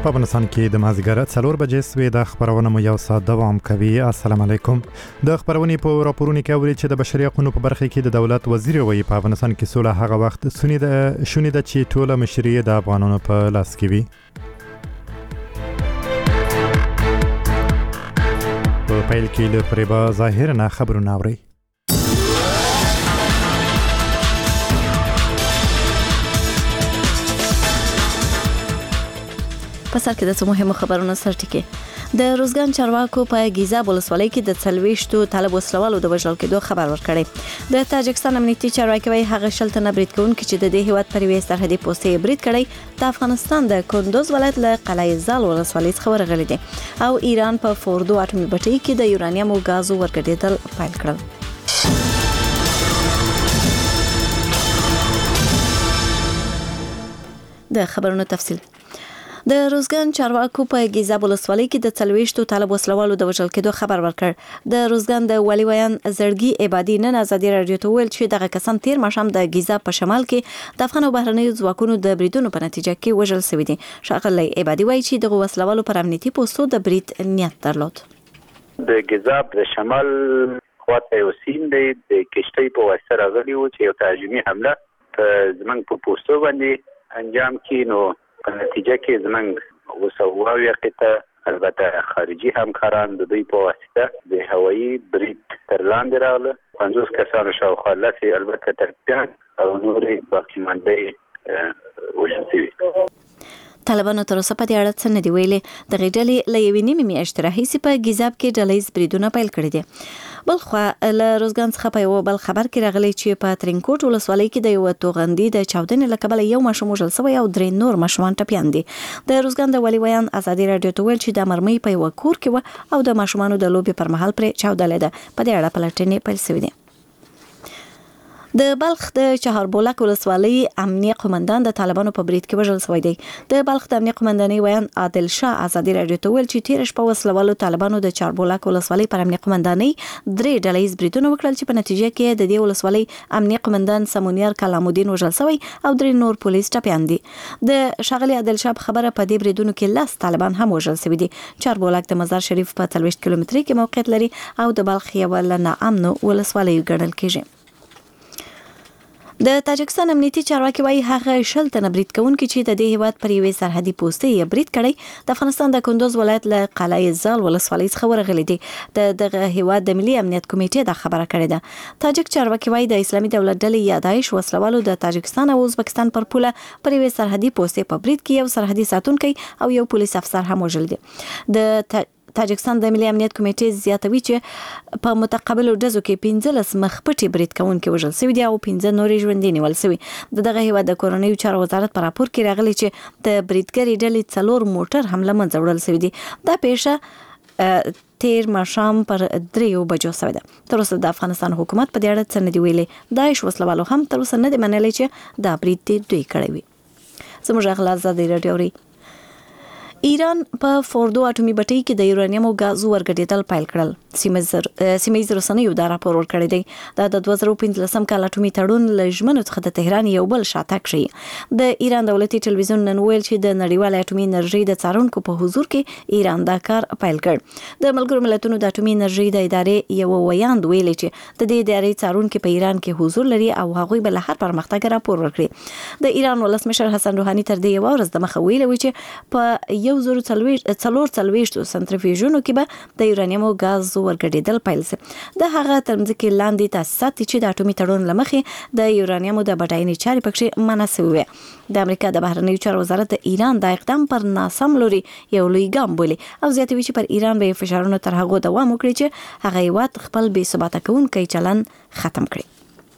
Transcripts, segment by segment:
په افغانستان کې د مازیګر 4 بجې سوي د خبرونه مو یو ساعت دوام کوي. السلام علیکم. د خبرونې په راپورونو کې اوري چې د بشري حقوقو په برخه کې د دولت وزیر وایي په افغانستان کې سوله هغه وخت شونې ده چې ټوله مشري د افغانانو په لاس کې وي. په پیل کې له فریبا ظاهر نه خبرونه اوري. په سر کې د څو مهمو خبرونو سرټکی د روزګان چارواکو په ګیزاب ولسوالۍ کې د 40 طالب وسلوالو د وژل کېدو خبر ورکړی. د تاجکستان امنیتي چارواکي وايي هغه شلته برید کوونکي چې د دې هیواد پر وی سرحدي پوستې برید کړی د افغانستان د کندوز ولایت له قلعه زال ولسوالۍ څخه ورغلي دي او ایران په فوردو اټومي بټۍ کې د یورانیم او غازو ورګډېدل پیل کړل. د خبرونو تفصیل د روزګان چارواکو په ګیزاب ولسوالۍ کې د 40 طالب وسلوالو د وژل کېدو خبر ورکړ. د روزګان د والي ویان زړګي عبادي نن ازادي رادیو ته ویل چې دغه کسان تیر ماښام د ګیزاب په شمال کې د افغان او بهرنیو ځواکونو د بریدونو په نتیجه کې وژل شوي دي. ښاغلی عبادي وایي چې دغه وسلوالو پر امنیتي پوستو د برید نیت درلود. د ګیزاب د شمال خواته یو سین دی د کشتۍ په واسطه راغلی و چې یو تهاجمي حمله په زمنګ په پوستو باندې انجام کړي. نو په نتیجه کې زمنګ وسواوی قطه البته خارجي همکاران د دوی په واسطه د هوایي برید تر لاندې راغله. 50 کسانو شاوخوا لسې البته ترپیان او نورې باقي مانده وژل شوي. طالبانو تر اوسه په دې اړه څه نه دی ویلي. د غېډلې له یوې نیمې میاشتې راهیسې په ګیزاب کې ډلهییز بریدونه پیل کړي دي. بلخوا له روزګان څخه په یو بل خبر کې راغلی چې په ترینکوټ ولسوالۍ کې د یو توغندي د چاودنې له کبله یو ماشوم وژل شوی او 3 نور ماشومان ټپیان دي. د روزګان د والي ویان ازادي رادیو ته ویل چې د مرمۍ په یو کور کې و او د ماشومانو د لوبې پر مهال پر چاودلې ده. په دې اړه پلټنې پیل شوې دي. د بلخ د چهاربولک ولسوالۍ امنیه قومندان د طالبانو په برید کې وژل شوی دی. د بلخ د امنیه قومندانۍ ویان عادل شاه ازادي رادیو ته ویل چې تیر شپه وسلوالو طالبانو د چهاربولک ولسوالۍ پر امنیه قومندانۍ 3 ډلهییز بریدونه وکړل چې په نتیجه کې د دې ولسوالۍ امنیه قومندان سمونیار کلام الدین وژل شوی او 3 نور پولیس ټپیان دي. د ښاغلي عادل شاه خبره په دې بریدونو کې 10 طالبان هم وژل شوي دي. چهاربولک د مزار شریف په 30 کیلومتري کې موقعیت لري او د بلخ یو له ناامنو ولسوالیو ګڼل کېږي. د تاجکستان امنیتي چارواکي وايي هغه شلته برید کوونکي چې د دې هیواد پر یوې سرحدي پوستې برید کړی د افغانستان د کندوز ولایت له قلعه زال ولسوالۍ څخه ورغلي دي. دغه هیواد د ملي امنیت کمیټې د خبره کړې ده. تاجک چارواکي وايي د اسلامي دولت ډلې یا داعش وسلوالو د تاجکستان او ازبکستان پر پوله پر یوې سرحدي پوستې په برید کې یو سرحدي ساتونکی او یو پولیس افسر هم وژل دي. د تاجکستان د ملي امنیت کمیټې زیاتوي چې په متقابلو ډزو کې 15 مخپټي برید کوونکي وژل شوي دي او 15 نورې ژوندي نیول شوي. دغه هیواد د کورنیو چارو وزارت په راپور کې راغلي چې د بریدګرې ډلې 4 موټر حمله منځ وړل شوي دي. دا پیښه تیر ماښام پر 3 بجو شوې ده. تر اوسه د افغانستان حکومت په دې اړه څه نه دی ویلي. داعش وسلوالو هم تر اوسه نه دی منلي چې دا برید دوی کړی وي. زموږ غلا ازادي رادیو ایران په فوردو اټومي بټۍ کې د یورانیم او غازو ورګډېدل پیل کړل. سیمه‌ییز رسنیو دا راپور ورکړی دی. دا د 2015 کال اټومي تړون له ژمنو څخه د تهران یو بل شاتګ شي. د ایران دولتي ټلویزیون نن ویل چې د نړیوال اټومي انرژي د څارونکو په حضور کې ایران دا کار پیل کړ. د ملګرو ملتونو د اټومي انرژي د ادارې یو ویاند ویل چې د دې ادارې څارونکو په ایران کې حضور لري او هغوی به له هر پرمختګ راپور ورکړي. د ایران ولسمشر حسن روحاني تر دې یو ورځ د مخه ویلي و چې په 1,440 سنتریفیوژونو کې به د یورانیم او غاز ورګډېدل پیل شي. د هغه ترمنځ کې لاندې تاسیسات چې د اټومي تړون لمخې د یورانیم او د بډاینې چارې پکې منع شوې وي. د امریکا د بهرنیو چارو وزارت د ایران د اقدام پر ناسم لوري یو لوی ګام بولي او زیاتوي چې پر ایران به فشارونه تر هغه دوام وکړي چې هغه هیواد خپل بې ثباته کوونکی چلن ختم کړي.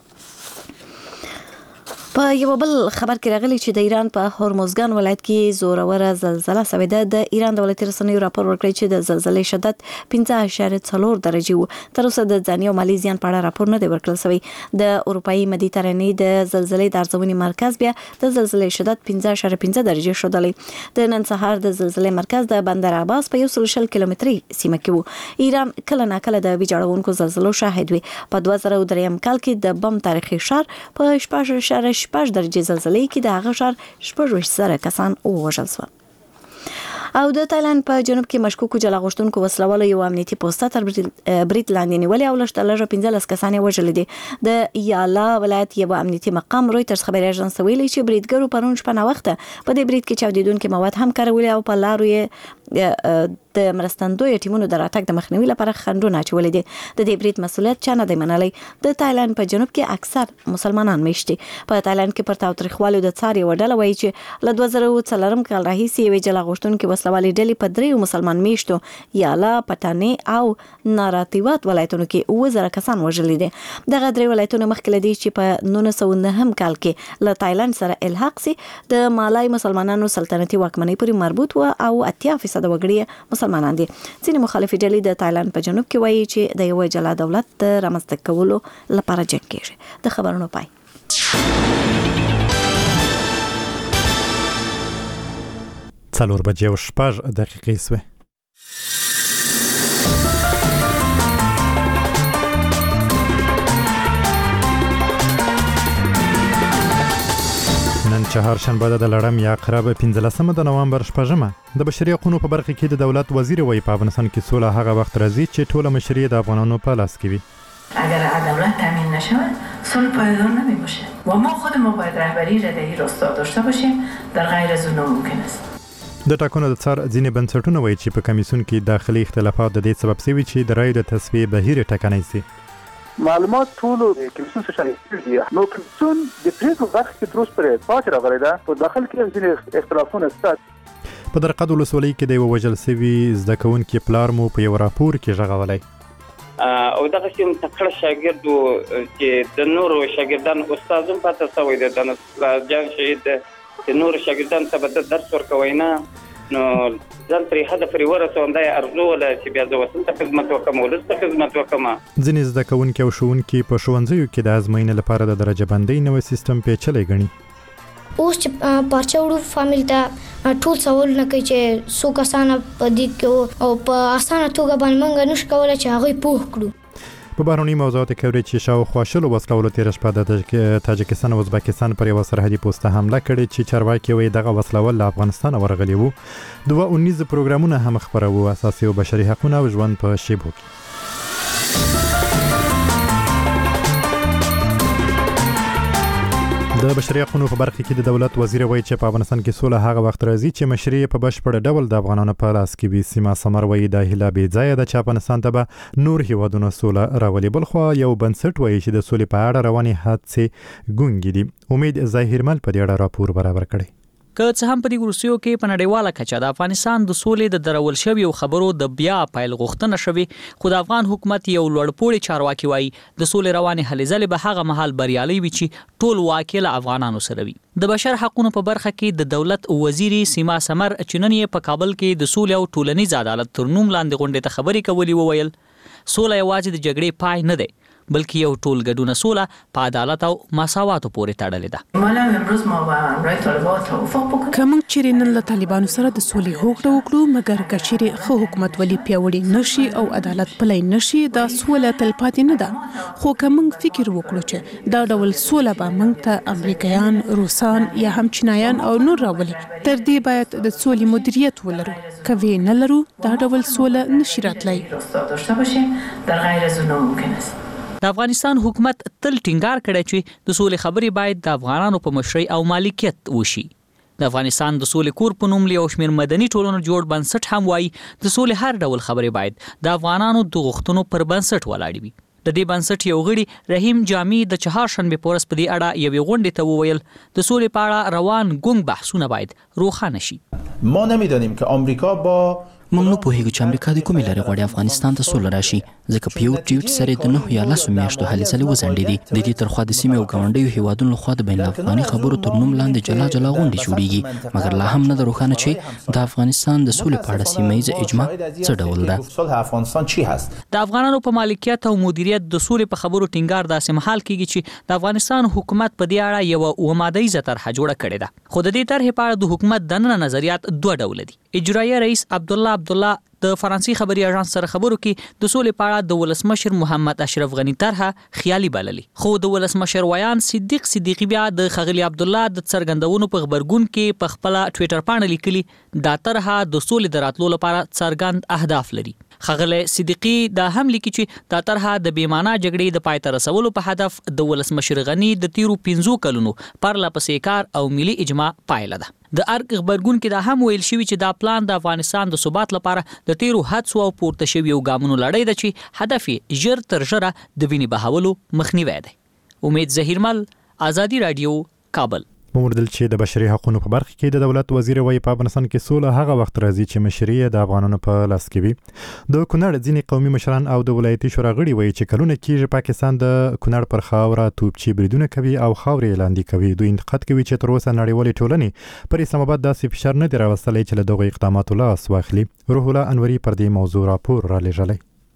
په یو بل خبر کې راغلی چې د ایران په هرمزګان ولایت کې زوروره زلزلہ شوې ده. د ایران دولتي رسنیو راپور ورکړی چې د زلزلې شدت 5.4 درجې و. تر اوسه د ځاني او مالي زیان په اړه راپور نه دی ورکړل شوی. د اروپאי مدیترانې د زلزلې د ارزونې مرکز بیا د زلزلې شدت 5.5 درجې ښودلی. د نن سهار د زلزلې مرکز د بندر عباس په 120 کیلومتري سیمه کې و. ایران کله ناکله د ویجاړونکو زلزلو شاهد وي. په 2003 کال کې د بم تاریخي ښار په 6.5 درجې زلزلې کې د هغه ښار 6 کسان ووژل شول. او د تایلند په جنوب کې مشکوکو جلا غوښتونکو وسلوالو یو امنیتي پوسټ تر برید لاندې نیولې او لږ 15 کسان وژل دي. د یالا ولایت یو امنیتي مقام رويټرز خبري اژانس ویلي چې بریدګرو پرون شپه نه وخت په دې برید کې چاودیدونکو مواد هم کارولې او په لارو یې د مرستندوی ټیمونو د راتګ د مخنیوي لپاره خنډونه اچولې دي. د دې برید مسؤلیت چا نه دی منلی. د تایلند په جنوب کې اکثر مسلمانان میشتي. په تایلند کې پر تاوتریخوالي د څاري وډله وایي چې له 2004 کال راهیسې یوې جلا غوښتونکو وسلوالې ډلې په 3 مسلمان میشتو یالا، پټانې او ناراتیوات ولایتونو کې 1000 کسان وژلي دي. دغه 3 ولایتونه مخکې لدی چې په 1909 کال کې له تایلند سره الحاق سي د مالای مسلمانانو سلطنتي واکمنۍ پورې مربوط و او 80% وګړي مسلمانان دي. ځینې مخالفي ډلې د تایلند په جنوب کې وایي چې د یو جلا دولت د رامنځته کولو لپاره جنګ کیږي. د خبرونو پای. څلور بجې او 6 دقیقې سوې. نن چهارشنبه د لړم یا عقرب 15 د نوامبر 6 د بشري حقوقو په برخه کې د دولت وزیر وایي په افغانستان کې سوله هغه وخت راځي چې ټوله مشري د افغانانو په لاس کې وي. اگر عدالت تامین نشود صلح پایدار نمیباشد و ما خودمون باید رهبری را در این راستا داشته باشیم. در غیر از اون ممکن است. د ټاکنو د څار ځینې بنسټونه وایي چې په کمیسیون کې داخلي اختلافات د دې سبب شوي چې د رایو د تصویب بهیر ټاکنی سي. معلومات ټول کمیسیون څخه شریک دي. نو کمیسیون د پریکړو برخه کې تر اوسه پورې پاتې راغلی ده. په داخل کې ځینې اختلافونه شته. په درقد ولسوالۍ کې د وژل شوي زده کوونکي پلار مو په یو راپور کې ژغورلی او دغه سیم تکړه شاګردو چې د نورو شاګردانو استادم پاتې شوی دی. د نصر جان شهید د نورو شاګردانو ته به درس ورکوي نه نو ځان پرې هدف لري ورسوم دا ارزو ولا چې بیا د وطن ته خدمت وکم ولست خدمت وکم. ځینې زده کوونکي او ښوونکي په ښوونځیو کې د ازموینې لپاره د درجه بندۍ نوی سیستم پیچلی ګڼي. اوس چې پارچه وړو فامیل ته ټول سوالونه کوي چې څو کسانه په دې کې او په اسانه توګه باندې موږ نشو کولی چې هغوی پوه کړو. په بهرني موضوعاتو کې اوري چې شاوخوا شلو وسلوالو تېره شپه د تاجکستان او ازبکستان پر یوه سرحدي پوسته حمله کړې چې چارواکي وایي دغه وسلوال له افغانستانه ورغلي وو. 2 اونیز پروګرامونه هم خپاره وو اساسي او بشري حقونه او ژوند په شیبو کې. د بشري حقوقو په برخه کې د دولت وزیر وایي چې په افغانستان کې سوله هغه وخت راځي چې مشري په بشپړ ډول د افغانانو په لاس کې وي. سیما سمر وایي د هیله بې ځایه ده چې افغانستان ته به نور هیوادونه سوله راولي. بل خو یو بنسټ وایي چې د سولې په اړه روانې حادثې ګونګې دي. امید ظاهرمل په دې اړه راپور برابر کړی. که څه هم په دې وروستیو کې په نړیواله کچه د افغانستان د سولې د درول شویو خبرو د بیا پیل غوښتنه شوې، خو د افغان حکومت یو لوړپوړی چارواکي وایي د سولې روانې هلې ځلې به هغه مهال بریالۍ وي چې ټول واقع له افغانانو سره وي. د بشر حقوقو په برخه کې د دولت وزیر سیما سمر چې نن یې په کابل کې د سولې او ټولنیز عدالت تر نوم لاندې غونډې ته خبرې کولې وویل سوله یوازې د جګړې پای نه دی بلکې یو ټول ګډونه سوله په عدالت او مساواتو پورې تړلې ده. مالا امروز ما با امرای طالبان توافق وکړو. کوم چې نن له طالبانو سره د سولې هوکړه وکړو مګر کچېرې خو حکومت ولې پیاوړی نشي او عدالت پلی نشي دا سوله تل پاتې نه ده. خو کوم فکر وکړو چې دا ډول سوله به موږ ته امریکایان، روسان یا هم چینایان او نور راولي. تر دې باید د سولې مدیریت ولرو. کوي نه لرو دا ډول سوله نشي راتلی. داشته باشیم در غیر از اون ممکن است. د افغانستان حکومت تل ټینګار کړی چې د سولې خبرې باید د افغانانو په مشرۍ او مالکیت وشي. د افغانستان د سولې کور په نوم یو شمېر مدني ټولنو جوړ بنسټ هم وایي د سولې هر ډول خبرې باید د افغانانو د غوښتنو پر بنسټ ولاړې وي. د دې بنسټ یو غړي رحیم جامی د چهارشنبې په ورځ په دې اړه یوې غونډې ته وویل د سولې په اړه روان ګونګ بحثونه باید روښانه شي. ما نمیدانیم که آمریکا با موږ نه پوهیږو چې امریکا د کومې لارې غواړي افغانستان ته سوله راشي ځکه په یو ټویټ سره د 9 یا 10 میاشتو هلې ځلې وځنډېدې. د دې ترخوا د سیمې او ګاونډیو هیوادونو لخوا د بین الافغاني خبرو تر نوم لاندې جلا جلا غونډې جوړیږي مګر لا هم نه ده روښانه چې د افغانستان د سولې په اړه سیمه ییزه اجماع څه ډول ده. د افغانانو په مالکیت او مدیریت د سولې په خبرو ټینګار داسې مهال کیږي چې د افغانستان حکومت په دې اړه یو اومادهیزه طرحه جوړه کړې ده. خو د دې طرحې په اړه د حکومت دننه نظریات دوه ډول دي. اجرایي رئیس عبدالله عبدالله د فرانسې خبري اژانس سره خبرو کې د سولې په اړه د ولسمشر محمد اشرف غنی طرحه خیالي بللي، خو د ولسمشر ویان صدیق صدیقی بیا د خغلی عبدالله د څرګندونو په خبرګون کې په خپل ټوئیټر باندې لیکلي دا طرحه د سولې د راتلو لپاره څرګند اهداف لري. خغلی صدیقی دا هم لیکي چې دا طرحه د بیمانه جګړې د پای ته رسولو په هدف د ولسمشر غنی د تیرو 15 کلونو پرله پسې کار او ملي اجماع پایله ده. د ارګ خبرګون کې دا هم ویل شوی چې دا پلان د افغانستان د ثبات لپاره د تیرو هڅو او پورته شویو ګامونو لړۍ ده چې هدف یې ژر تر ژره د وینې بهولو مخنیوی دی. امید ظهیرمل، آزادی رادیو، کابل. موردل چې د بشري حقوقو په برخه کې د دولت وزیر وایي په افغانستان کې سوله هغه وخت راځي چې مشري د افغانانو په لاس کې وي. د کونړ ځینې قومي مشران او د ولایتي شورا غړي وایي چې کلونه کېږي پاکستان د کونړ پر خاوره توپچي بریدونه کوي او خاورې لاندې کوي. دوی انتقاد کوي چې تر اوسه نړیوالې ټولنې پر اسلام آباد داسې فشار نه دی راوستلی چې له دغو اقداماتو لاس واخلي. روح الله انوري پر دې موضوع راپور را لېږلی.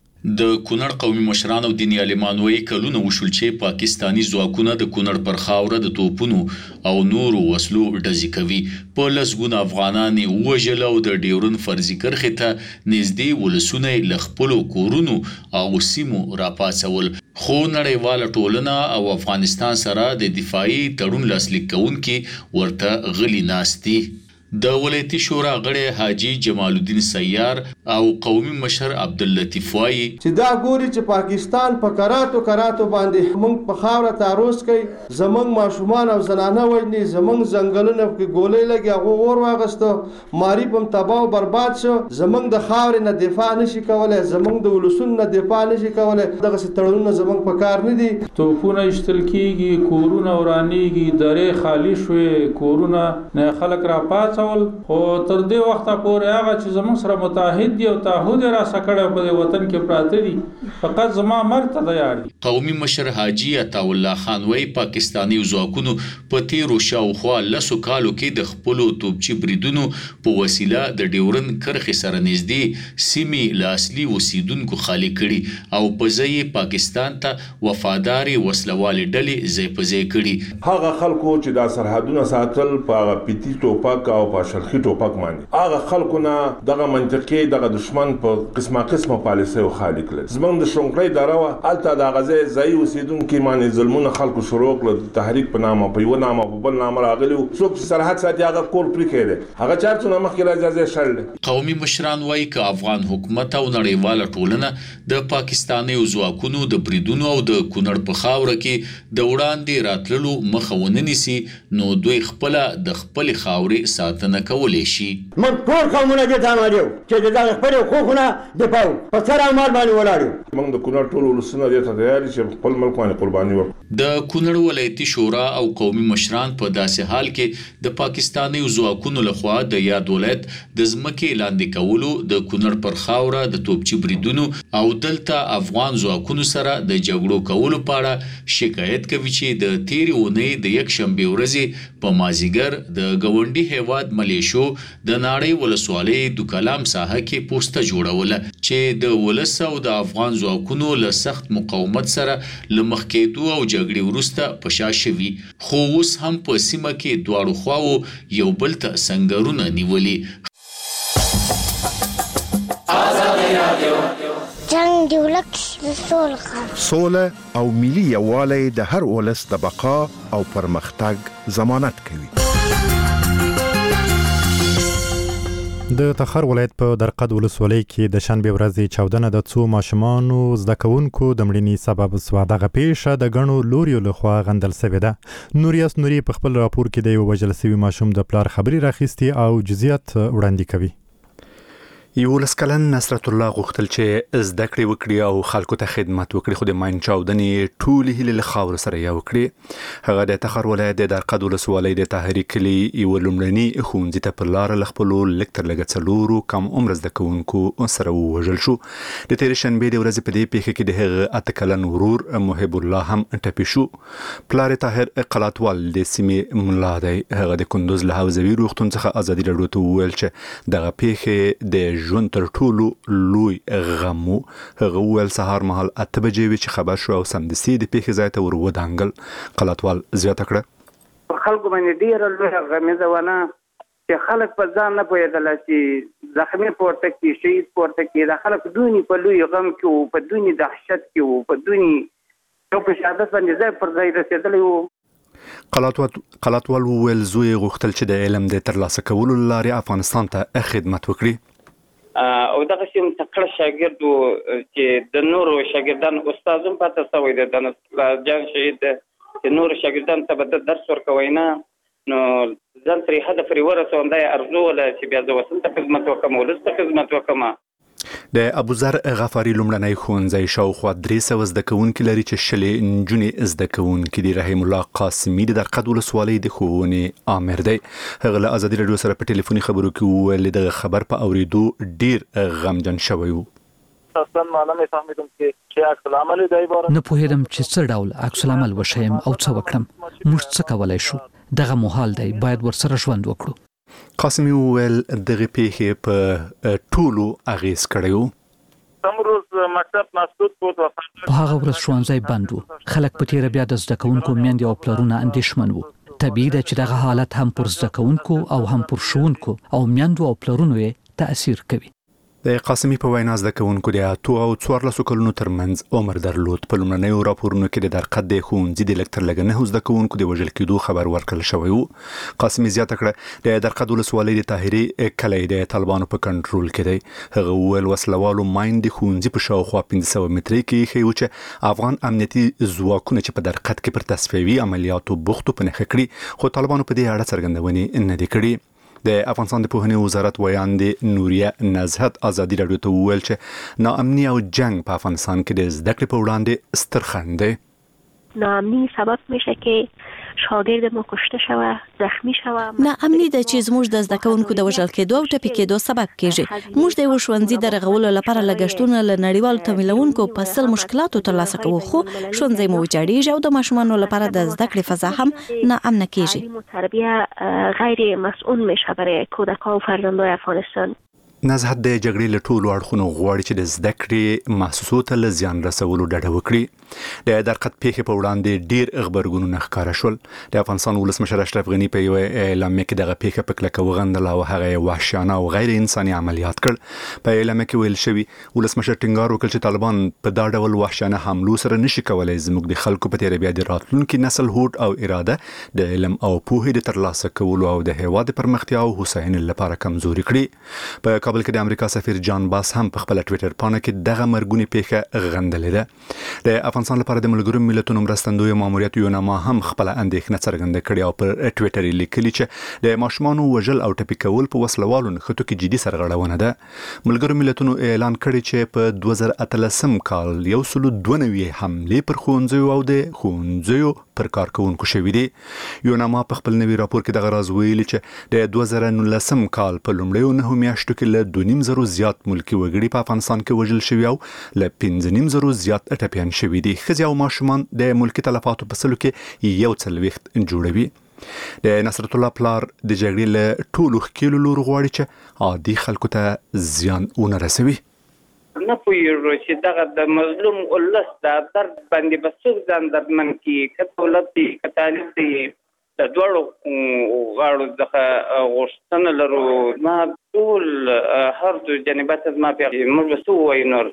د کونړ قومي مشران او دیني عالمان وایي کلونه وشول چې پاکستانی ځواکونه د کونړ پر خاوره د توپونو او نورو وسلو ډزې کوي. په لسګونه افغانان وژل او د ډیورن فرضي کرښې ته نږدې ولسونه له خپلو کورونو او سیمو راپاڅول. خو نړیواله ټولنه او افغانستان سره د دفاعي تړون لاسلیک کوونکي ورته غلي ناستي. د ولایتي شورا غړی حاجی جمال الدین سیار او قومي مشر عبداللطیف وایي چې دا ګوري چې پاکستان په کراتو باندې موږ په خاوره تعرض کوي، زمونږ ماشومان او زنانه وژني، زمونږ ځنګلونه کې ګولۍ لګي، هغه اور واغسته، ماری په تباہ او برباد شو. زمونږ د خاورې نه دفاع نشي کولای، زمونږ د ولسونو نه دفاع نشي کولای. دغه تړونونه زمونږ په کار نه دي. توپونه اشتل کیږي، کورونه ورانیږي، درې خالی شوي، کورونه نه خلک را پاتې خو تر دې وخته پورې هغه چې زموږ سره متحد دي او تعهد را سکړه په وطن کې پراته دي، فقط زما مرګ ته تیار دي. قومي مشر حاجی عطا الله خان وایي پاکستانی ځواکونو په تیرو شاوخوا 10 کالو کې د خپلو توپچي بریدونو په وسیله د ډیورن کرښې سره نږدې سیمې له اصلي اوسیدونکو خالي کړي او په ځای پاکستان ته وفاداري وسلوالې ډلې ځای په ځای کړي. هغه خلکو چې دا سرحدونه ساتل په پیتی ټوپک او په شرخي ټوپک باندې، هغه خلکو نه دغه منطقې دغه دشمن په قسمه پالیسي او خالي کړل. زمونږ د شونکړې دراوه الته د غزې ځای اوسیدونکو باندې ظلمونه خلکو شروع کړل. تحریک په نامه په یو نامه په بل نامه راغلی، څوک چې سرحد ساتي هغه کول پرې کړي، هغه چارڅونه مخکې راځي شړل. قومي مشران وایي چې افغان حکومت او نړیواله ټولنه د پاکستاني ځواکونو د بریدونو او د کونړ په خاوره کې د وړاندې راتللو مخه ونه نیسي، نو دوی خپل د خپل خاورې ساتنه کولای شي. من ټول قومونه دې ته مالیو چې د خپل حقوقونه دفاع په سره مال باندې ولاړو. موږ د کونړ ټول ولسونه دې ته تیار چې خپل ملک باندې قرباني ورکړي. د کونړ ولایتي شورا او قومي مشران په داسې حال کې د پاکستاني ځواکونو لخوا د یاد ولایت د ځمکې لاندې کولو، د کونړ پر خاوره د توپچي بریدونو او دلته افغان ځواکونو سره د جګړو کولو په اړه شکایت کوي چې د تیرې اونۍ د یکشنبې ورځې په مازیګر د ګاونډي هیواد ملیشو د ناړۍ ولسوالۍ د کلام ساحه کې پوسټه جوړوله چې د ولس او د افغان ځواکونو له سخت مقاومت سره له مخکېدو او جګړې وروسته په شا شوي، خو اوس هم په سیمه کې دواړو خواو یو بل ته سنګرونه نیولي. جنگ دی ولک سوله او ملي یووالی د هر ولس د بقا او پرمختګ ضمانت کوي. د تخار ولایت په درقد ولسوالۍ کې د شنبې ورځې چاودنه د څو ماشومانو زده کوونکو د مړینې سبب شوه. دغه پیښه د ګڼو لوریو لخوا غندل شوې ده. نوریاس نوري په خپل راپور کې د یو وژل شوي ماشوم د پلار خبرې راخیستې او جزئیات وړاندې کوي. 11 کلن نصرت الله غوښتل چې زده کړې وکړي او خلکو ته خدمت وکړي، خو د ماین چاودنې ټولې هیلې له خاورو سره یو کړي. هغه د تخار ولایت د درقد ولسوالۍ د طاهري کلي یو لومړني ښوونځي ته په لاره له خپلو لږ تر لږه 4 کم عمر زده کوونکو سره ووژل شو. د تېرې شنبې د ورځې په دې پیښه کې د هغه 8 کلن ورور محب الله هم ټپي شو. پلار طاهر قلاتوال د سیمې ملا دی. هغه د کندوز له حوزوي روغتون څخه ازادي راډیو ته وویل چې دغه پیښه د ژوند تر ټولو لوی غم و. هغه وویل سهار مهال 8 بجې وې چې خبر شو او سمدستي د پیښې ځای ته ور ودانګل. قلاتوال زیاته کړه خلکو باندې ډېره لویه غمیزه ونه چې خلک په ځان نه پوهېدل چې زخمي پورته کړي شهید پورته کړي دا خلک دونی په لوی غم کې وو په دونی دهشت کې وو په دونی یو په شهادت باندې ځای پر ځای رسېدلی وو. قلاتوال وویل زوی غوښتل چې د علم د ترلاسه کولو لارې افغانستان ته خدمت وکړي او دغه سیم تکړه شاګرد چې د نورو شاګردانو استاد هم پاتې شوی دی د نصر جان شهید چې نورو شاګردانو ته به درس ورکوي نه نو ځان ترې هدف لري ورسوم دا ارزو ولا چې بیا زه وطن ته خدمت وکم ولس ته خدمت وکم. د ابوذر غفاری لومړنی ښوونځی شاوخوا 300 زده کوونکي لري چې شلې نجونې زده کوونکي دي. رحیم الله قاسمي د درقد ولسوالۍ د ښوونې آمر دی. هغه له ازادي راډیو سره په ټلیفوني خبرو کې وویل دغه خبر په اورېدو ډیر غمجن شوی و. اصلا معلومه فهمیدم چې عکس العمل دی بار نه پوهیدم چې څه ډول عکس العمل وشیم او څه وکړم. موږ څه کولای شو؟ دغه محال دی، باید ورسره ژوند وکړو. قاسمي وویل دغه پیښې په ټولو اغیز کړی و. سمروز مکتب مسدود بود و په هغه ورځ ښوونځی بند و. خلک په تیره بیا د زده کوونکو میندې او پلرونه اندېښمن وو. طبیعي ده چې دغه حالت هم پر زده کوونکو او هم پر ښوونکو او میندو او پلرونو یې تأثیر کوي. د قاسمي په وینا زده کوونکو د 8 او 14 کلونو ترمنځ عمر درلود. په لومړنیو راپورونو کې د درقد د ښوونځي د لکتر لګ نه زده کوونکو د وژل کېدو خبر ورکړل شوی و. قاسمي زیاته کړه د درقد ولسوالۍ د طاهري کلی د طالبانو په کنټرول کې دی. هغه وویل وسلوالو ماین د ښوونځي په شاوخوا 500 مترۍ کې ایښی و چې افغان امنیتي ځواکونه چې په درقد کې پر تصفیوي عملیاتو بوختو په نښه کړي خو طالبانو په دې اړه څرګندونې نه دي کړي. د افغانستان د پوهنې وزارت ویاندې نوریه نزهت ازادي راډیو ته وویل چې ناامني او جنگ په افغانستان کې د زده کړې په وړاندې ستر خنډ دی. ناامنی سبب میشه که شاگرد ما کشته شوه، زخمی شوه. ناامنی د چې زموږ د زده کوونکو د وژل کېدو او ټپي کېدو سبب کیږي. موږ د یو ښوونځي د رغولو لپاره لګښتونه له نړیوالو تمویلونکو په سل مشکلاتو ترلاسه کوو خو ښوونځي مو ویجاړیږي او د ماشومانو لپاره د زده کړې فضا هم ناامنه کیږي. تربیه غیر مسئول میشه برای کودکان و فرزندان افغانستان. نزهت د جګړې له ټولو اړخونو غواړي چې د زده کړې محسوسو ته له زیان رسولو ډډه وکړي. د درقد پیښې په وړاندې ډیر خبرګونونه ښکاره شول. د افغانستان ولسمشر اشرف غني په یو اعلامیه کې دغه پیښه په کلکه وغندله او هغه وحشیانه او غیر انساني عملیات کړ. په اعلامیه کې ویل شوی ولسمشر ټینګار وکړ چې طالبان په دا ډول وحشیانه حملو سره نشي کولای زموږ د خلکو په تیر بیا د راتلونکي نسل هوډ او اراده د علم او پوهې د ترلاسه کولو او د هیواد پرمختیا او هوساینې لپاره کمزوري کړي. په کابل کې د امریکا سفیر جان باس هم په خپل ټوئیټر پاڼه کې دغه مرګونی پیښه غندلې ده. د افغانستان لپاره د ملګرو ملتونو مرستندوی ماموریت یوناما هم خپل اندېښنه څرګنده کړې او پر ټوئیټر لیکلي چې د ماشومانو وژل او ټپي کول په وسلوالو نښتو کې جدي سرغړونه ده. ملګرو ملتونو اعلان کړی چې په 2013 کال 192 حملې پر ښوونځیو او د ښوونځیو پر کارکونکو شوې دي. یوناما په خپل نوي راپور کې دغه راز ویلي چې د 2019 کال په لومړیو 9 میاشتو کې له 2.5 زیات ملکی وګړي په افغانستان کې وژل شوي او له 5.5 زیات ټپیان شوي دي. ښځې او ماشومان د ملکی تلفاتو په سلو کې 140 جوړوي. د نصرت الله پلار د جګړې له ټولو ښکیلو لورو غواړي چې عادي خلکو ته زیان ونه رسوي. نه پوهېږو چې دغه د مظلوم ولس د درد باندې به څوک ځان دردمن کړي، که دولت دی که طالب دی، د دواړو غاړو څخه غوښتنه لرو. ما ټول هر څه جانبات زما پرې موږ به څه ووایو نور.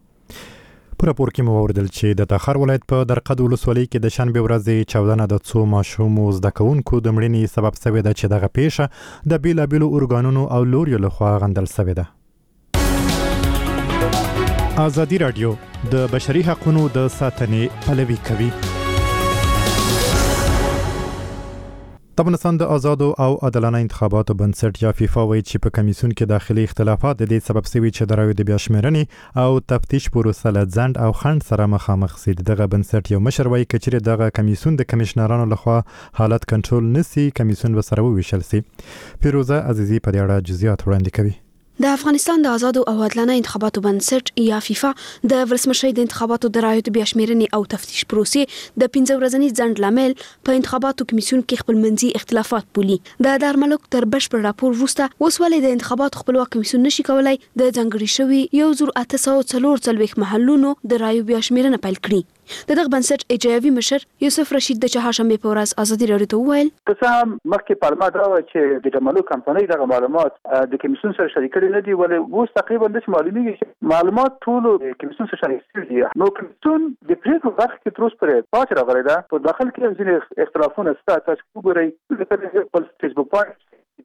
په راپور کې مو واوریدل چې د تخار ولایت په درقد ولسوالۍ کې د شنبې ورځې 14 د څو ماشومو زده کوونکو د مړینې سبب شوې ده چې دغه پیښه د بیلابیلو ارګانونو او لوریو لخوا غندل شوې ده. ازادي راډیو د بشري حقوقو د ساتنې پلوي کوي. د افغانستان د آزادو او عادلانه انتخاباتو بنسټ یا فیفا وایي چې په کمیسیون کې داخلي اختلافات د دې سبب شوي چې د رایو د بیا شمېرنې او تفتیش پروسه له ځنډ او خنډ سره مخامخ شي. دغه بنسټ یو مشر وایي چې چیرې دغه کمیسیون د کمشنرانو لخوا حالت کنټرول نشي کمیسیون به سره وویشل شي. فیروزه عزیزی په دې اړه جزئیات وړاندې کوي. د افغانستان د آزادو او عادلانه انتخاباتو بنسټ یا فیفا د ولسمشر د انتخاباتو د رایو د بیا شمېرنې او تفتیش پروسې د 15 ورځني ځنډ لامل په انتخاباتو کمیسیون کې خپلمنځي اختلافات بولي. د دارملک تر بشپړ راپور وروسته اوس ولې د انتخاباتو خپلواک کمیسیون نشي کولای د ځنګړي شوی 1844 محلونو د رایو بیا شمېرنه پیل کړي. دغه بنسټ ایجایوي مشر یوسف رشید د چهارشنبه په ورځ ازادي راډیو ته وویل که څه هم مخکې معلومات راوړل چې د ډملو کمپنۍ دغه معلومات د کمیسیون سره شریک کړي نه دي، ولې اوس تقریبا د معلومیږي چې معلومات ټول د کمیسیون سره شریک دي. نو کمیسیون د پریکړو برخه کې تر اوسه پورې پاتې راغلی ده. په داخل کې ځینې اختلافونه شته، تاسو وګورئ د خپل فیسبوک پاڼې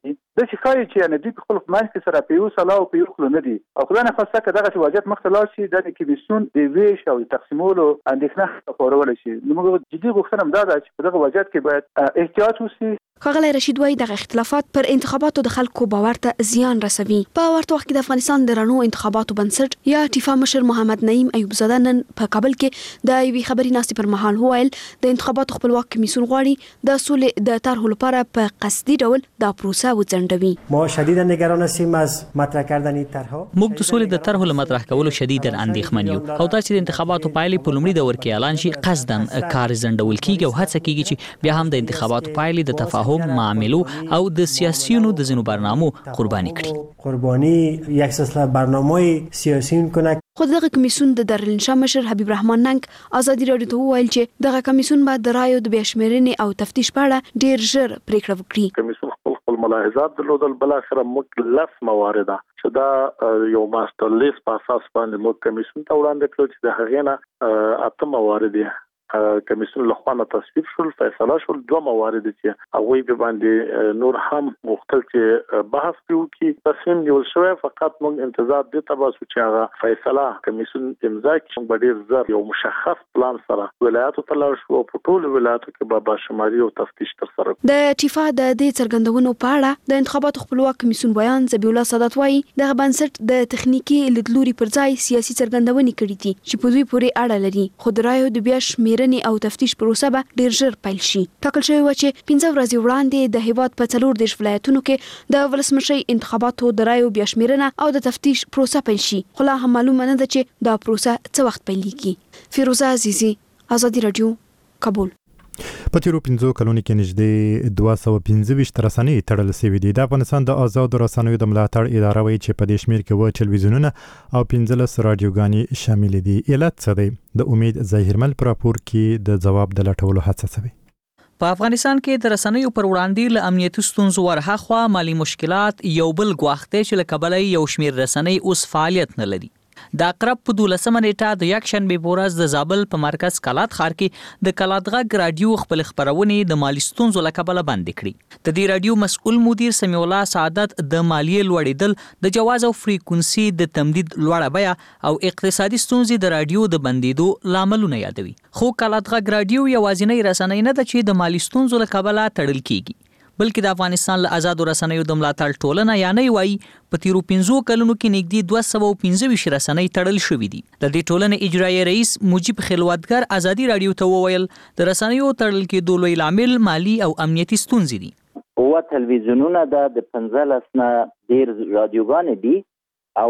د چې ښایي چې یعنې دوی په خپل منځ کې سره په یو سلا او په یو خوله نه دي، او خدای نخواسته که دغسې وضعیت مخته لاړ شي دا د کمیسیون د ویش او د تقسیمولو اندېښنه خپرولی شي. نو موږ جدي غوښتنه همدا ده چې په دغه وضعیت کې باید احتیاط وشي. ښاغلی رشید وايي دغه اختلافات پر انتخاباتو د خلکو باور ته زیان رسوي. په ورته وخت کې د افغانستان د رڼو انتخاباتو بنسټ یا ټیفا مشر محمد نعیم ایوب زاده نن په کابل کې د یوې خبري ناستې پر مهال وویل د انتخاباتو خپلواک کمیسیون غواړي د سولې د طرحو لپاره په قصدي ډول دا پروسه وځنډوي. ما شدیدا نگران هستیم از مطرح کردن این طرحها. موږ د سولې د طرحو مطرح کولو شدیدا اندېښمن یو او دا چې د انتخاباتو پایلې په لومړي دور کې اعلان شي قصداً کار ځنډول کیږي او هڅه کیږي چې بیا هم د انتخاباتو پایلې د تفاهم معاملو او د سیاسيونو د ځینو برنامو قرباني کړي. قربانی یک سلسله برنامه‌های سیاسی کنه. خو دغه کمیسیون د دارالانشا مشر حبیب رحمان ننګ ازادي راډیو ته وویل چې دغه کمیسیون به د رایو د بشمیرنې او تفتیش په اړه ډیر ژر پریکړه وکړي. کمیسیون خپل ملاحظات درلودل، بل اخر موږ لس موارد چې دا یو ماستر لیست په اساس باندې موږ کمیسیون ته وړاندې کړو چې د هغې نه اته موارد کمیسیون له خوا تصویب شول، فیصله شول. دوه موارد چې هغوی به باندې نور هم غوښتل چې بحث وکړي تصمیم نیول شوی، فقط موږ انتظار دې ته باسو چې هغه فیصله کمیسیون امضا کړي. به ډېر زر یو مشخص پلان سره ولایاتو ته لاړ شو او په ټولو ولایاتو کې به باشماري او تفتیش ترسره کړو. د ټیفا د دې څرګندونو په اړه د انتخاباتو خپلواک کمیسیون بیان ذبیح الله سادات وايي دغه بنسټ د تخنیکی لیدلوري پر ځای سیاسي څرګندونې کړې دي چې په دوی پورې اړه لري، خو د رایو د بیا شمیرنې او تفتیش پروسه به ډیر ژر پیل شي. ټاکل شوی و چې 15 ورځې وړاندې د هیواد په 14 ولایتونو کې د ولسمشي انتخاباتو د رایو بیا شمیرنه او د تفتیش پروسه پیل شي، خو لا هم معلومه نه ده چې دا پروسه څه وخت پیلېږي. فیروزه عزیزی، ازادي راډیو، کابل. په تیرو 5 کلونو کې نږدې 225 رسنۍ تړل شوې دي. د افغانستان د آزاد رسنیو د ملاتړ اداره وایي چې په دې شمیر کې و ټلویزیونونه او 15 رادیوګانې شامل دي. علت څه دی؟ د امید ظاهرمل پر راپور کې د ځواب د لټولو هڅه شوې. په افغانستان کې د رسنیو پر وړاندې له امنیتي ستونزو ورهاخوا مالی مشکلات یو بل ګواښ دی چې له کبله یو شمیر رسنۍ اوس فعالیت نه لري. د اقرب په 12 نیټه د یکشنبه په ورځ د زابل په مرکز کلات ښار کې د کلاتغږ رادیو خپل خبرونه د مالی ستونزو له کبله بند کړي. د دې رادیو مسؤل مدیر سمیع الله سعادت د مالیې لوړېدل د جواز او فریکونسي د تمدید لوړه بیا او اقتصادي ستونزې د رادیو د بندیدو لاملونه یادوي. خو کلاتغږ رادیو یوازینی رسنۍ نه ده چې د مالی ستونزو له کبله تړل کیږي، بلکې د افغانستان له آزاد رسنیو د ملاتړ ټولنه یعنی وایي په تیرو 5 کلونو کې نږدې 215 رسنۍ تړل شوې دي. د دې ټولنې اجرایی رئیس مجيب خلوتګر ازادي راډیو ته وویل د رسنیو تړل کېدو لوی لامل مالی او امنیتي ستونزې دي. او تلویزیونونه د 15 نه ډیر رادیوګانې دي او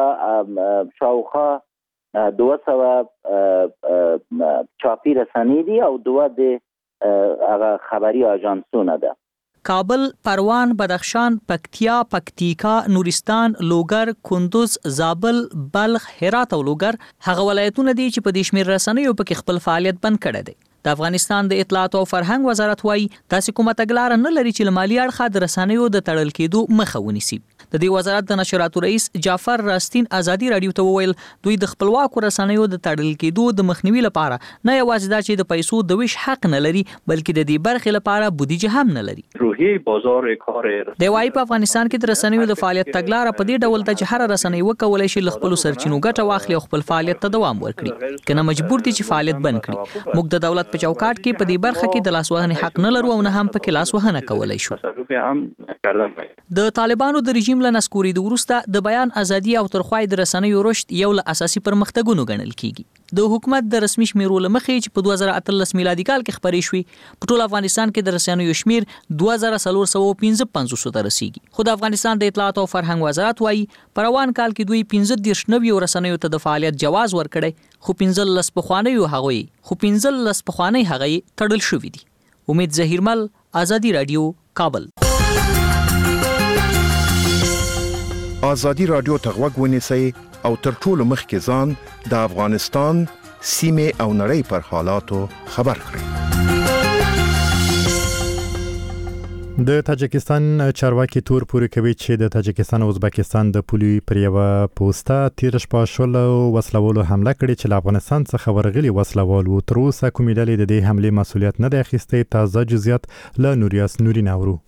بیا شاوخوا 200 چاپی رسنۍ دي او 2 د هغه خبري اژانسونه ده. کابل، پروان، بدخشان، پکتیا، پکتیکا، نورستان، لوګر، کندوز، زابل، بلخ، هرات او لوګر هغه ولایتونه دي چې په دې شمیر رسنیو په خپل فعالیت بند کړی دی. د افغانستان د اطلاعات او فرهنګ وزارت وايي تاسو کومه تګلارې نه لري چې مالی اړخ د رسنیو د تړل کېدو مخه ونیسي. د دې وزارت د نشراتو رئیس جعفر راستین ازادي راډیو ته وویل دوی د خپلواکو رسنیو د تړل کېدو د مخنیوي لپاره نه یوازې دا چې د پیسو د ویش حق نه لري بلکې د دې برخې لپاره بودیجه هم نه لري. روحي بازار کار د وايي په افغانستان کې د رسنیو د فعالیت تګلارې په دې ډول ته چې هر رسنۍ وکولای شي خپل سرچینو ګټه واخلي او خپل فعالیت ته دوام ورکړي، کنه مجبور دي چې فعالیت بند کړي. موږ د دولت په چوکاټ کې په دې برخه کې د لاسوهنې حق نه لرو او نه هم پکې لاسوهنه کولای شو. د طالبانو د رژیم له نسکورېدو وروسته د بیان ازادي او ترخوای د رسنیو رشد یو له اساسي پرمختګونو ګڼل کیږي. د حکومت د رسمي شمیرو لمخې چې په 2018 میلادي کال کې خبرې شوې په ټول افغانستان کې د رسنیو شمیر 2455 ته رسیدي. خو د افغانستان د اطلاعات او فرهنګ وزارت وايي په روان کال کې دوی 15 رسنیو ته د فعالیت جواز ورکړي، خو 15 پخوانی هغوی تړل شوې دي. امید ظاهرمل، ازادي راډیو، کابل. ازادي راډیو ته غوږ ونیسئ او تر ټولو مخکې ځان د افغانستان سیمه او نړۍ پر حالاتو خبر کړي. د تاجکستان چارواکي تور پورې کوي چې د تاجکستان او ازبکستان د پولي پر یو پوسټه تیر شپه شول وسلوالو حمله کړې چې له افغانستان څخه ورغلي وسلوالو تر اوسه کومې ډلې د دې حمله مسؤلیت نه دی اخیستی. تازه جزئیات له نوریاس نوري ناورو.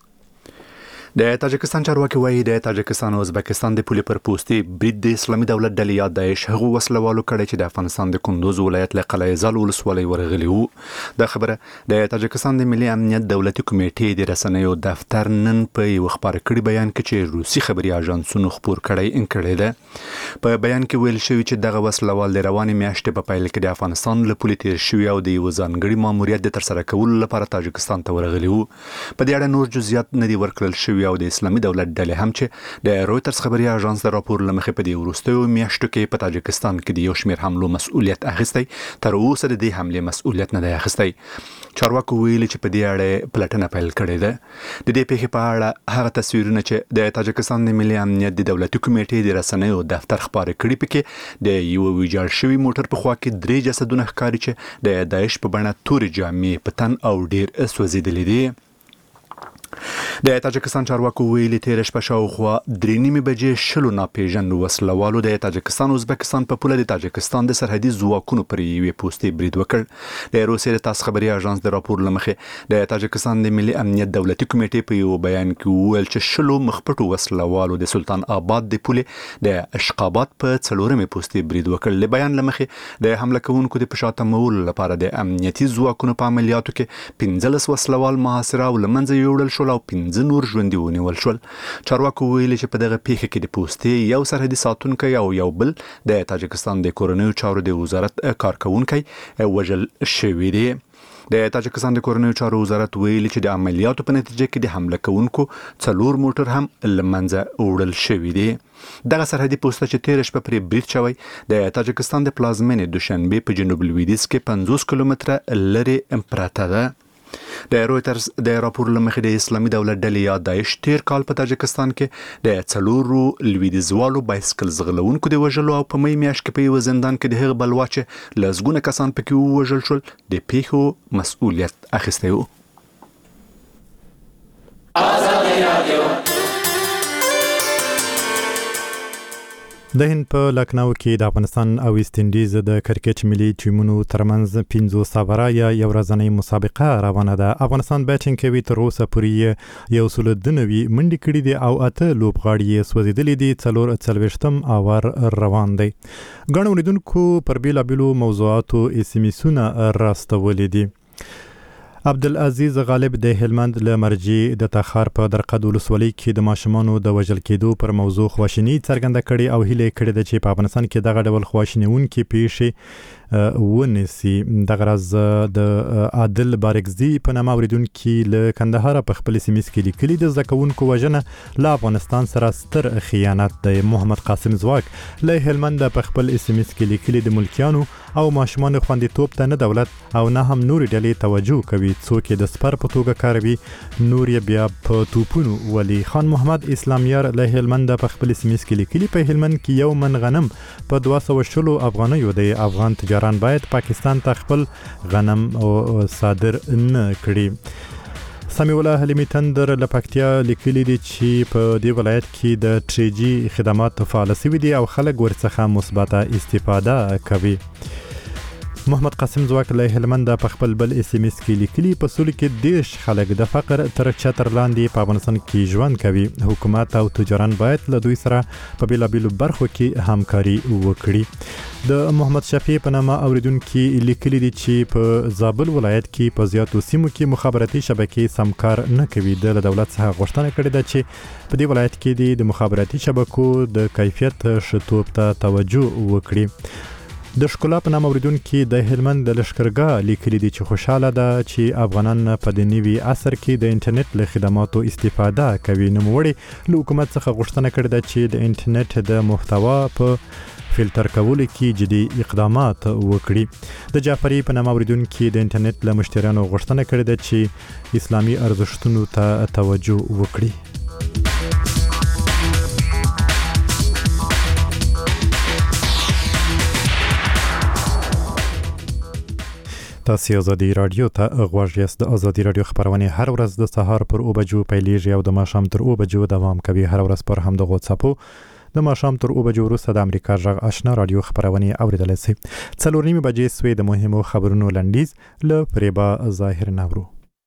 د تاجکستان چارواکي وایي د تاجکستان او ازبکستان د پولي پر پوسټي برید د اسلامي دولت ډلې یا داعش هغو وسلوالو کړی چې د افغانستان د کندوز ولایت له قلعه زال ولسوالۍ ورغلي وو. دا خبره د تاجکستان د ملي امنیت دولتي کمیټې د رسنیو دفتر نن په یو خبر کړي بیان کې چې روسي خبري اژانسونو خبر کړی ده. په بیان کې ویل شوی چې دغه وسلوال د رواني میاشتې په پیل کې د افغانستان له پولي تیر شوی او د یو ځانګړي ماموریت د ترسره کولو لپاره تاجکستان ته ورغلي وو. په دې اړه نور جزئیات نه دي ورکړل شوی او د اسلامي دولت ډلې هم چې د رويټرز خبري اژانس د راپور لمخې په دې وروستیو میاشتو کې په تاجکستان کې د یو شمېر حملو مسؤلیت اخیستی، تر اوسه د دې حمله مسؤلیت نه دی اخیستی. چارواکو ویلي چې په دې اړه پلټنه پیل کړې ده. د دې پیښې په اړه هغه تصویرونه چې د تاجکستان د ملي امنیت د دولتي کمیټې د رسنیو دفتر خبري کړي پکې د یو ویجاړ شوی موټر په خوا کې 3 جسدونه ښکاري چې د داعش په بڼه تورې جامې په تن او ډیر سوځېدلې دي. د تاجکستان چارواکو ویلي تیر شپه شاوخوا 3:30 بجې شلو ناپېژاندو وسلوالو د تاجکستان او ازبکستان په پوله د تاجکستان د سرحدي ځواکونو پر یوې پوسټې برید وکړ. د روسیې د تاس خبري اژانس د راپور لمخې د تاجکستان د ملي امنیت دولتي کمیټې په یو بیان کې وویل چې شلو مخپټو وسلوالو د سلطان آباد د پولې د اشقابات په 4مې پوسټې برید وکړ. له بیان لمخې د حمله کوونکو د پشاتمولو لپاره د امنیتي ځواکونو په عملیاتو کې 15 وسلوال محاصره او لمنځه یوړل شول او 15 نور ژوندي ونیول شول. چارواکو ویلي چې په دغه پیښه کې د پوسټې یو سرحدي ساتونکی او یو بل د تاجکستان د کورنیو چارو د وزارت کارکونکي وژل شوی دی. د تاجکستان د کورنیو چارو وزارت ویلي چې د عملیاتو په نتیجه کې د حمله کوونکو 4 موټر هم لمنځه وړل شوی دی. دغه سرحدي پوسټه چې تیر شپه پرې برید شوی د تاجکستان د پلازمینې دوشنبه په جنوب لویدیځ کې 50 کیلومتره لري پراته ده. د رويټرز د راپور لمخې د اسلامي دولت ډلې یا داعش تیر کال په تاجکستان کې د 4 لویدیځوالو بایسکل زغلونکو د وژلو او په مې میاشت کې په یو زندان کې د هغه بلوا چې لزګونه کسان پکې وژل شول د پیښو مسؤلیت اخیستی وو. د هند په لکناو کې د افغانستان او ویسټ انډیز د کرکټ ملي ټیمونو ترمنځ 15 سابره یا یو ورځنۍ مسابقه روانه ده. افغانستان بیټینګ کوي، تر اوسه پورې یو سل دنوي منډې کړې دي او 8 لوبغاړي یې سوځېدلي دي. 44 اور روان دی. ګڼ اوریدونکو پر بیلابیلو موضوعاتو اسمسونه راستولې دي. عبدالعزیز غالب د هلمند له مرجع د تخار په درقد ولسوالۍ کې د ماشومانو د وژل کېدو پر موضوع خواشیني څرګنده کړې او هیله کړې ده چې په افغانستان کې دغه ډول خواشینونکې پیښې ونیسي. دغه راز د عادل بارکزي په نامه اوریدونکي له کندهار په خپل سیمه کې لیکلي د زده کوونکو وژنه له افغانستان سره ستر خیانت دی. محمد قاسم زواک له هلمند په خپل سیمه کې لیکلي د ملکیانو او ماشومان خوندیتوب ته نه دولت او نه هم نور ډلې توجه کوي، څوک د سپر په توګه کاروي، نور یې بیا په توپونو ولي. خان محمد اسلامیار له هلمند په خپل سیمه کې لیکلي په هلمند کې یو من غنم په 200 افغانیو دی. افغان تجاران باید پاکستان ته خپل غنم صادر نه کړي. سمیع الله حلیمی تندر له پکتیا لیکلي دي چې په دې ولایت کې د ټریجي خدمات فعال شوي دي او خلک ورڅخه مثبته استفاده کوي. محمد قاسم زواک له هلمند په خپل بل اس ام اس کې لیکلي په سولې کې دیش خلک د فقر تر چتر لاندې په افغانستان کې ژوند کوي. حکومت او تجاران باید له دوی سره په بیلابیلو برخو کې همکاري وکړي. د محمد شفیع په نامه اوریدونکي لیکلي دي چې په زابل ولایت کې په زیاتو سیمو کې مخابراتي شبکې سمکار نه کوي. د دولت څخه غوښتنه کړې ده چې په دې ولایت کې د مخابراتي شبکو د کیفیت شتوب ته توجه وکړي. د ښکلا په نامه اوریدونکي د هلمند د لښکرګاه لیکلي دي چې خوشاله ده چې افغانان په دې نوي عصر کې د انټرنیټ له خدماتو استفاده کوي. نوموړي له حکومت څخه غوښتنه کړې ده چې د انټرنیټ د محتوا په فلټر کولو کې جدي اقدامات وکړي. د جعفری په نامه اوریدونکي د انټرنیټ له مشتریانو غوښتنه کړې ده چې اسلامي ارزښتونو ته توجه وکړي. تاسو ازادي رادیو ته غوږ یاست. د ازادي رادیو خبرونه هر ورځ د سهار پر 9 بجو پیلېږي او د ماښام تر 9 بجو دوام کوي. هر ورځ پر هم د غوڅاپو د ماښام تر 9 بجو وروسته د امریکا غږ آشنا رادیو خبرونه اوریدل شي. 4:30 بجې سوي د مهمو خبرونو لنډیز له فریبا ظاهر نورو.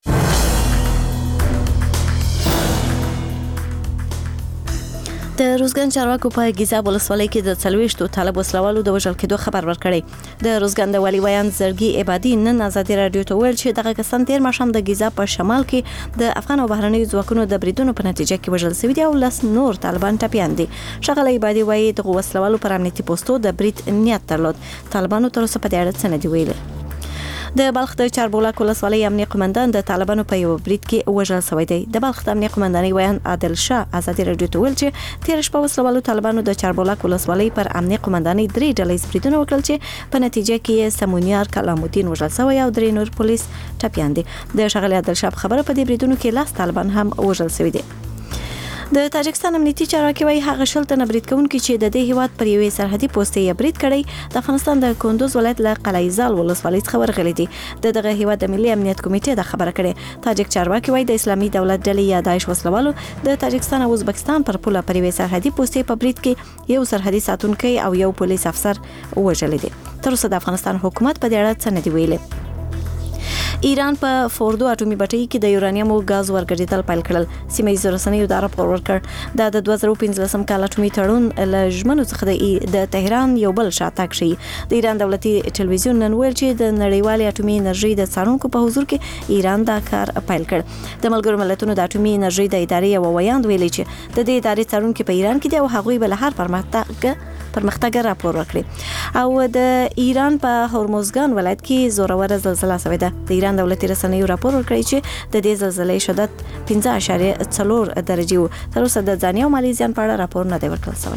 د روزګان چارواکو په ګیزاب ولسوالۍ کې د 40 طالب وسلوالو د وژل کېدو خبر ورکړی. د روزګان د والي ویان زرګي عبادي نن ازادي رادیو ته ویل چې دغه کسان تیر ماښام د ګیزاب په شمال کې د افغان او بهرنیو ځواکونو د بریدونو په نتیجه کې وژل شوي دي او لس نور طالبان ټپیان دي. ښاغلی عبادي وایي د وسلوالو پر امنیتي پوسټو د برید نیت درلود. طالبانو تر اوسه په دې اړه څه نه دي ویلي. د بلخ د چاربولاک ولسوالۍ امنیه قومندان د طالبانو په یو برید کې وژل شوی دی. د بلخ د امنیه قومندانۍ ویان عادل شاه ازادي رادیو ته ویل چې تیر شپه وسلوالو طالبانو د چاربولاک ولسوالۍ پر امنیه قومندانۍ 3 ډلې بریدونه وکړل چې په نتیجه کې سمونیار کلام الدین وژل شوی او 3 نور پولیس ټپیان دي. د ښاغلي عادل شاه خبره په دې بریدونو کې لاس طالبان هم وژل شوی دي. د تاجکستان امنیتي چارواکي وايي هغه شلته برید کوونکي چې د دې هیواد پر یوې سرحدي پوسټې برید کړی د افغانستان د کندوز ولایت له قلعه زال ولسوالۍ څخه ورغلي دي. دغه هیواد د ملي امنیت کمیټې د خبره کړې. تاجک چارواکي وايي د اسلامي دولت ډلې یا داعش وسلوالو د تاجکستان او ازبکستان پر پوله پر یوې سرحدي پوسټې په برید کې یو سرحدي ساتونکی او یو پولیس افسر وژل دي. تر اوسه د افغانستان حکومت په دې اړه څه نه دی ویلي. ایران په فوردو اټومي بټۍ کې د یورانیم او غاز ورګډېدل پیل کړل. سیمه ییزو رسنیو دا راپور ورکړ. د 2015 کال اټومي تړون له ژمنو څخه د تهران یو بل شاتګ شي. د ایران دولتي ټلویزیون نن ویل چې د نړیوالې اټومي انرژي د څارونکو په حضور کې ایران دا کار پیل کړ. د ملګرو ملتونو د اټومي انرژي د ادارې یو ویاند ویلي چې د دې ادارې څارونکو په ایران کې دی او هغوی به له هر پرمختګ راپور ورکړي. او د ایران په هرمزګان ولایت کې زوروره زلزلہ شوې ده. د ایران دولتي رسنیو راپور ورکړی چې د دې زلزلې شدت 5.4 درجه و. تر اوسه د ځاني او مالي زیان په اړه راپور نه دی ورکړل شوی.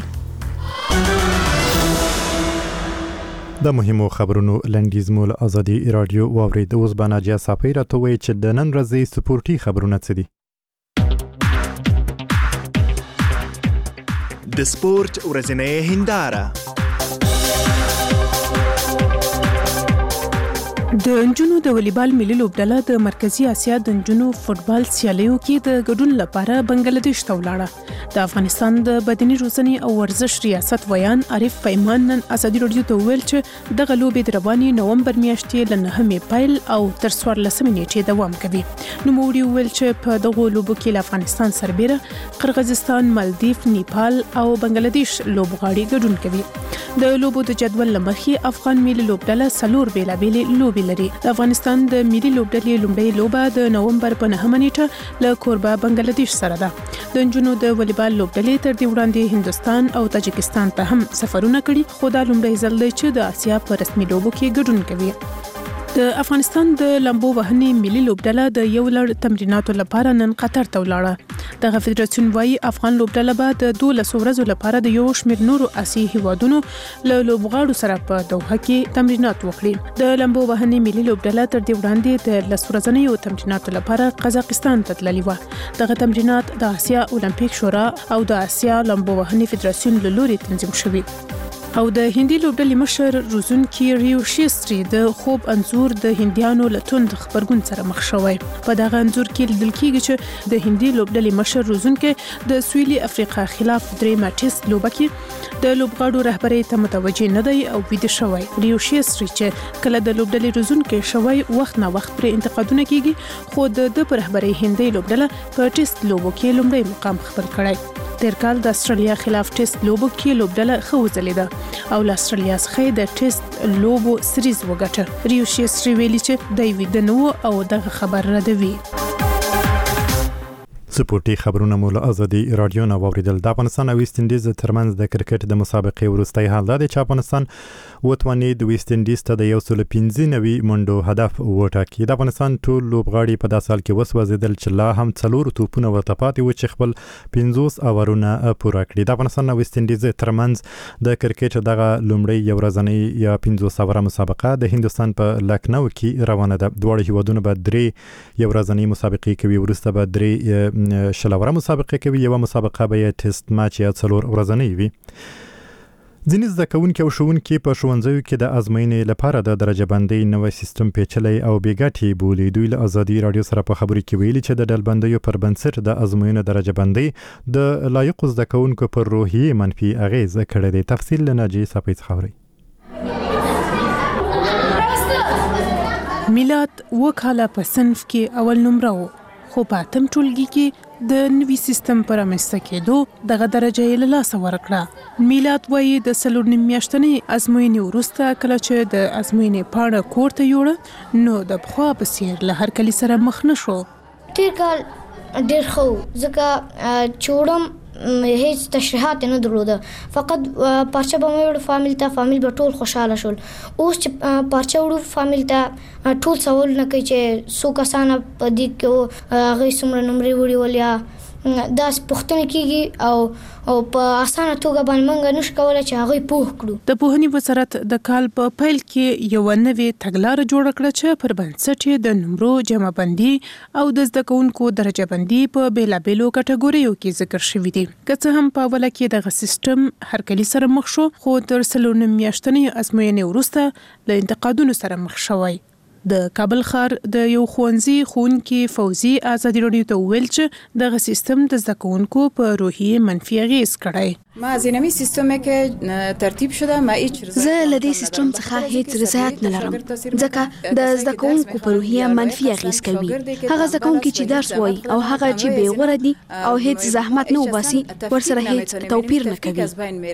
د مهمو خبرونو لنډیز مول ازادي رادیو واورید. اوس به ناجیه صافی راته وایي چې د نن ورځې سپورتي خبرونه څه دي. د سپورت ورځنۍ هنداره. د انجونو د والیبال ملي لوبډله د مرکزی اسیا د انجونو فوتبال سیالیو کې د ګډون لپاره بنگلاديش ته ولاړه. د افغانستان د بدني روزنې او ورزش ریاست ویان عارف پیمان نن ازادي رادیو ته ویل چې دغه لوبې د رواني نومبر میاشتې له 9 پیل او تر 14 نیټې دوام کوي. نو موږ ویل چې په دغه لوبو کې له افغانستان سربېره قرغیزستان، مالدیف، نیپال او بنگلاديش لوبغاړي ګډون کوي. د لوبو د جدول لمخې افغان ملي لوبډله 4 بیلابېلې لوبې لري. د افغانستان د ملي لوبډلې لومړی لوبه د نومبر په 9 نیټه له کوربه بنگلاديش سره ده. د انجونو د والیبال لوبډلې تر دې وړاندې هندستان او تاجکستان ته هم سفرونه کړي، خو دا لومړی ځل دی چې د اسیا په رسمي لوبو کې ګډون کوي. د افغانستان د لامبو وهنې ملي لوبډله د یو لړ تمریناتو لپاره نن قطر ته ولاړه. دغه فدراسیون وايي افغان لوبډله به د 12 ورځو لپاره د یو شمېر نورو آسیایي هیوادونو له لوبغاړو سره په دوحه کې تمرینات وکړي. د لامبو وهنې ملي لوبډله تر دې وړاندې د 10 ورځنیو تمریناتو لپاره قزاقستان ته تللې وه. دغه تمرینات د آسیا اولمپیک شورا او د آسیا لامبو وهنې فدراسیون له لوري تنظیم شوي. او د هندي لوبډلې مشر روزونکي ریو شیستري د خوب انځور د هندیانو له توند خبرګون سره مخ شوی. په دغه انځور کې لیدل کېږي چې د هندي لوبډلې مشر روزونکي د سویلي افریقا خلاف درېمه ټیسټ لوبه کې د لوبغاړو رهبرۍ ته متوجه نه دی او ویده شوی. ریو شیستري چې کله د لوبډلې روزونکي شوی وخت نه وخت پر انتقادونه کېږي، خو د پر رهبرۍ هندي لوبډله په ټیسټ لوبو کې لومړی مقام خپل کړی. تیر کال د استرالیا خلاف ټیسټ لوبو کې لوبډله ښه وځلېده او له استرالیا څخه د ټیسټ لوبو سریز وګټه. ریو شیستري ویلي چې دی ویده نه و او دغه خبر ردوي. سپورتي خبرونه مو له ازادي رادیو نه واوریدل. د افغانستان او ویسټ انډیز ترمنځ د کرکټ د مسابقې وروستۍ حال دا دی چې افغانستان وتواني د ویسټ انډیز ته د 195 منډو هدف وټاکي. د افغانستان ټول لوبغاړي په داسې حال کې وسوځیدل چې لا هم 4 توپونه ورته پاتې و چې خپل 50 اورونه پوره کړي. د افغانستان او ویسټ انډیز ترمنځ د کرکټ دغه لومړی یو ورځنی یا 50 اوره مسابقه د هندستان په لکنو کې روانه ده. دواړه هیوادونه به 3 یو ورځنی مسابقې کوي، وروسته به 3 شلوره مسابقه کوي، یو مسابقه به ټیسټ ماچ یا 4 ورځنی وي. ځینې زده کوونکي او ښوونکي په ښوونځیو کې د ازموینې لپاره د درجه بندۍ نوی سیستم پیچلی او بې ګټې بولي. دوی له ازادي راډیو سره په خبرو کې ویلي چې د ډلبندیو پر بنسټ د ازموینې درجه بندۍ د لایقو زده کوونکو پر روحیې منفي اغیز کړی دی. تفصیل له ناجي صفی څخه اورئ. میلاد وکاله په صنف کې اول نمره و، خو په اتم ټولګي کې د نوي سیستم پر رامنځته کېدو دغه درجه یې له لاسه ورکړه. میلاد وایي د 4 میاشتنۍ ازموینې وروسته کله چې د ازموینې پاڼه کور ته یوړه نو د پخوا په څېر له هرکلي سره مخ نه شو. تیر کال ډېر ښه ځکه چې وړم هیڅ تشریحات نه درلوده، فقط پارچه به مې وړو فامیل ته، فامیل به ټول خوشحاله شول. اوس چې پارچه وړو فامیل ته ټول سوال نه کوي چې څو کسانه په دې کې هغوی څومره نمرې وړي ول یا داسې پوښتنې کېږي او په اسانه توګه باندې موږ نشو کولی چې هغوی پوه کړو. د پوهنې وزارت د کال په پیل کې یوه نوې تګلاره جوړه کړه چې پر بنسټ یې د نمرو جمع بندي او د زده کوونکو درجه بندي په بېلابېلو کټګوریو کې ذکر شوي دي. که څه هم په اوله کې دغه سیستم هرکلي سره مخ شو، خو تر 4 میاشتنۍ ازموینې وروسته له انتقادونو سره مخ شوی. د کابل ښار د یو ښوونځي ښوونکي فوزي ازادي راډیو ته وویل چې دغه سیستم د زده کوونکو په روحیې منفي اغیز کړی. ما از اینمی سیستمی که ترتیب شده ما هیچ زه له دې سیستم څخه هیڅ رضایت نه لرم ځکه د زده کوونکو په روحیه منفي اغیز کوي. هغه زده کوونکي چې درس وایي او هغه چې بې غوره دي او هیڅ زحمت نه وباسي ورسره هیڅ توپیر نه کوي.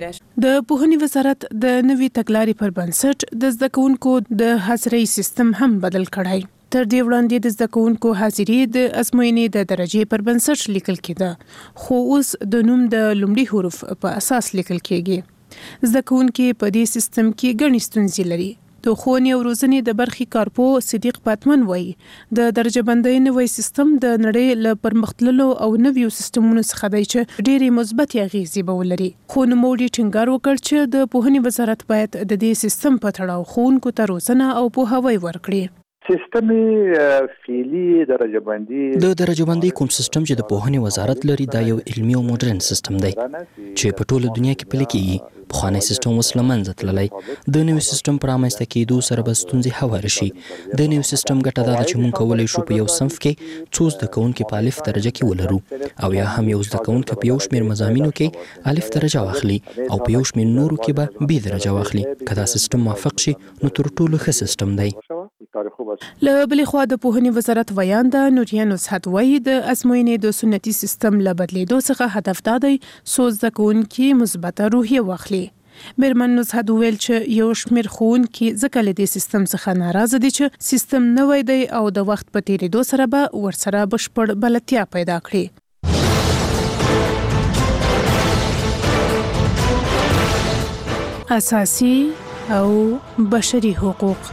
د پوهنې وزارت د نوي تګلارې پر بنسټ د زده کوونکو د حاضرۍ سیستم هم بدل کړی. تر دې وړاندې د زده کوونکو حاضري د ازموینې د درجې پر بنسټ لیکل کېده، خو اوس د نوم د لومړي حروف په اساس لیکل کېږي. زده کوونکي په دې سیستم کې ګڼې ستونزې لري. د ښوونې او روزنې د برخې کارپو صدیق پاتمن وایي د درجه بندۍ نوی سیستم د نړۍ له پرمختللو او نویو سیستمونو څخه دی چې ډېرې مثبتې اغیزې به ولري. خو نوموړي ټینګار وکړ چې د پوهنې وزارت باید د دې سیستم په تړاو ښوونکو ته روزنه او پوهاوی ورکړي. سیستم فعلی درجه بندي د درجه بندي کوم سیستم چې د پوهنې وزارت لري دا یو علمي او مدرن سیستم دی چې په ټوله دنیا کې پلي کېږي. پخوانی سیستم اوس له منځه تللی. د نوي سیستم په رامنځته کېدو سره به ستونزې هواره شي. د نوي سیستم ګټه دا ده چې موږ کولی شو په یو صنف کې څو زده کوونکي په الف درجه کې ولرو او یا هم یو زده کوونکی په یو شمېر مضامینو کې الف درجه واخلي او په یو شمېر نورو کې به بي درجه واخلي. که دا سیستم موافق شي نو تر ټولو ښه سیستم دی. له بلې خوا د پوهنې وزارت ویانده نوریا نصحت وایي د ازموینې د سنتي سیستم له بدلیدو څخه هدف دا دی څو زده کوونکي مثبته روحیه واخلي. میرمن نصحت وویل چې یو شمېر ښوونکي ځکه له دې سیستم څخه ناراضه دي چې سیستم نوی دی او د وخت په تېرېدو سره به ورسره بشپړ بلدتیا پیدا کړي. اساسي او بشري حقوق.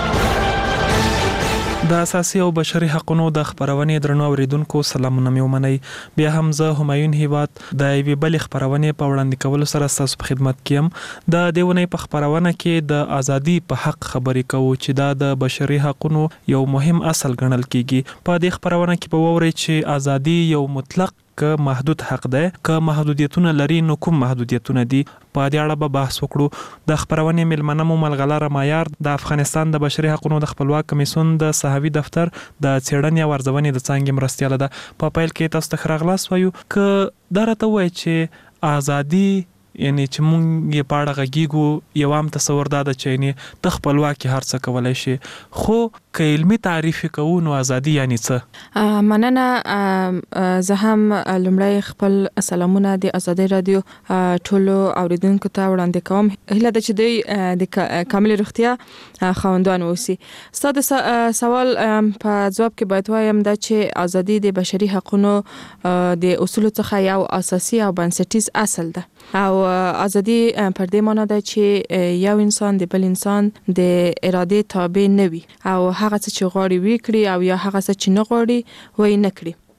د اساسي او بشري حقوقو د خبرونې درنو اوریدونکو سلامونه مې ومنئ. بیا هم زه همایون هیواد د یوې بلې خبرونې په وړاندې کولو سره ستاسو په خدمت کې یم. د دې ونې په خبرونه کې د ازادي په حق خبرې کوو چې دا د بشري حقوقو یو مهم اصل ګڼل کیږي. په دې خبرونه کې به وورئ چې ازادي یو مطلق که محدود حق ده، که محدودیتونه لري نو کوم محدودیتونه دي. په دې اړه به بحث وکړو. د خبرونې میلمنه مو ملغلره مایار د افغانستان د بشري حقوقو د خپلواک کمیسیون د صحوي دفتر د څېړنې او ارزونې د څانګې مرستیاله ده. په پیل کې تاسو ته ښه راغلاست وایو. که دا راته ووایي چې ازادي یعنی چې مونږ یې په اړه غږیږو یو عام تصور دا ده چې یعنې ته خپلواکي هر څه کولی شي، خو که علمي تعریف کوو نو ازادي یعنی څه؟ مننه. زه هم لومړی خپل سلامونه د ازادي رادیو ټولو اوریدونکو ته وړاندې کوم. هیله ده چې دوی د کامل روغتیا خاوندان واوسي. ستا د سوال په ځواب کې باید وایم دا چې ازادي د بشري حقوقو د اصولو څخه یو اساسي او بنسټیز اصل ده او ازادي پر دې معنی ده چې یو انسان د بل انسان د ارادې تابع نه وي او هغه څه چې غواړي وکړي او یا هغه څه چې نه غواړي وای نه کړي.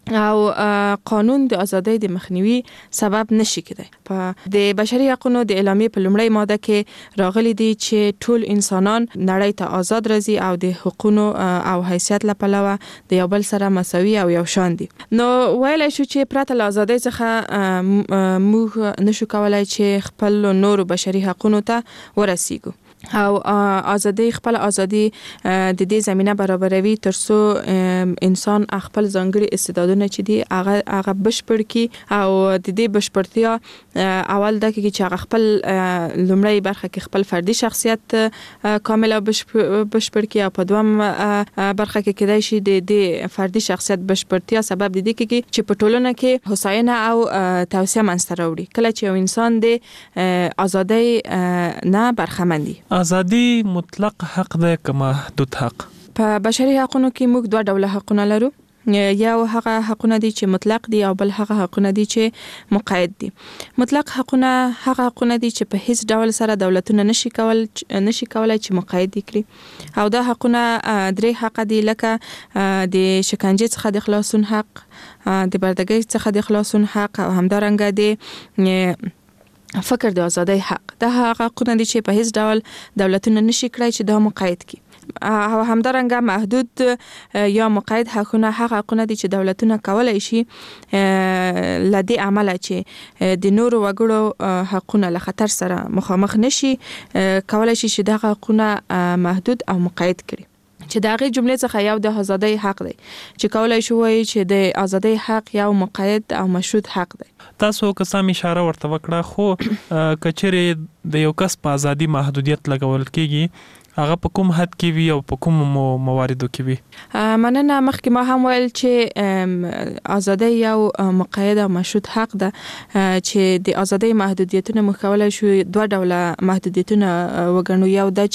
او قانون د ازادۍ د مخنیوي سبب نشي کېدای. په د بشري حقوقو د اعلامیه په لومړی ماده کې راغلي دي چې ټول انسانان نړۍ ته آزاد راځي او د حقوقو او حیثیت لپاره د یو بل سره مساوي او یو شان دي. نو ویل شو چې پرته له ازادۍ څخه موږ نشو کولای چې خپل نور بشري حقوقو ته ورسیږو او ازادي خپل ازادي د دې زمينه برابروي ترڅو انسان خپل ځانګړي استعدادونه چې دي هغه بشپړ کی او د دې بشپړتیا اول د کې چې خپل لومړی برخه کې خپل فردي شخصیت کامل او بشپړ کی او په دوم برخه کې کېدای شي د دې فردي شخصیت بشپړتیا سبب د دې کې چې په ټولنه کې حسینه او توسعه منځته راوړي. کله چې یو انسان د ازادۍ نه برخمندي. ازادي مطلق حق ده که محدود حق؟ په بشري حقوقو کې موږ دوه ډوله حقونه لرو. یو هغه حقونه دي چې مطلق دي او بل هغه حقونه دي چې مقید دي. مطلق حقونه هغه حقونه دي چې په هیڅ ډول سره دولتونه نشي کولای چې مقید کړي او دا حقونه درې حق دي لکه د شکنجه څخه د خلاصون حق، د بردګۍ څخه د خلاصون حق او همدارنګه د فکر د ازادۍ حق. دا هغه حقونه دي چې په هیڅ ډول دولتونه نشي کړای چې دا مقید کړي او همدارنګه محدود یا مقید حقونه هغه حقونه دي چې دولتونه کولای شي لدی عمله چې د نورو وګړو حقونه له خطر سره مخامخ نشي کولای شي چې دا حقونه محدود او مقید کړي. چې دا غي جملې څخه یو د ازادۍ حق دی چې کولای شو وایي چې د ازادۍ حق یو مقید او مشروط حق دی. تاسو که سم اشاره ورته وکړه خو کچره د یو کس په ازادي محدودیت لګول کیږي هغه په کوم حد کې وي او په کوم مواردو کې وي؟ مننه. مخکې ما هم ویل چې ازادۍ یو مقید او مشروط حق ده چې د ازادۍ محدودیتونه مخولای شو دوه ډوله محدودیتونه وګڼو. یو د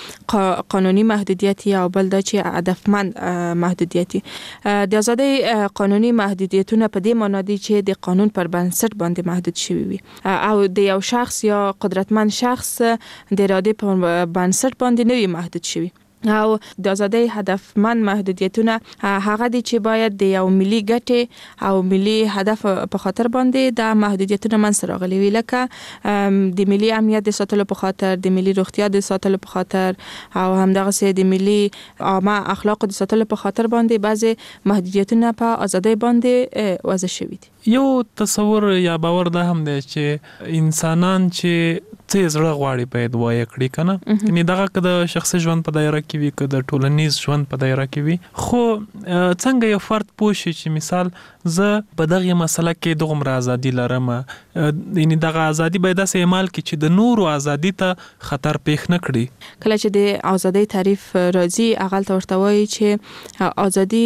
چې قانوني محدودیت او بل د چې هدفمند محدودیت. د ازادۍ قانوني محدودیتونه په دې معنی دي چې د قانون پر بنسټ باندې محدود شوی وي او د یو شخص یا قدرتمند شخص د اراده په بنسټ باندې نوی محدود شوی. او د ازادۍ هدفمند محدودیتونه هغه دي چې باید د یو ملي ګټې او ملي هدف په خاطر باندې د محدودیتونه منځ راغلي وي لکه د ملي امنیت د ساتلو په خاطر، د ملي روغتیا د ساتلو په خاطر او همدغه سه د ملي عامه اخلاق د ساتلو په خاطر باندې بعضي محدودیتونه په ازادۍ باندې وضع شوي دي. یو تصور یا باور ده هم دی چې انسانان چې څه زړه غواړي باید وایي کړی کنه یعنی دغه که د شخصي ژوند په دایره کې وي که د ټولنیز ژوند په دایره کې وي خو څنګه یو فرد پوه شي چې مثال زه په دغه مسله کې دغه ازادي لرم یعنی دغه ازادي باید داسې عمل کړي چې د نورو ازادي ته خطر پیښ نه کړي. کله چې د ازادۍ تعریف راځي هغه ورته وایي چې ازادي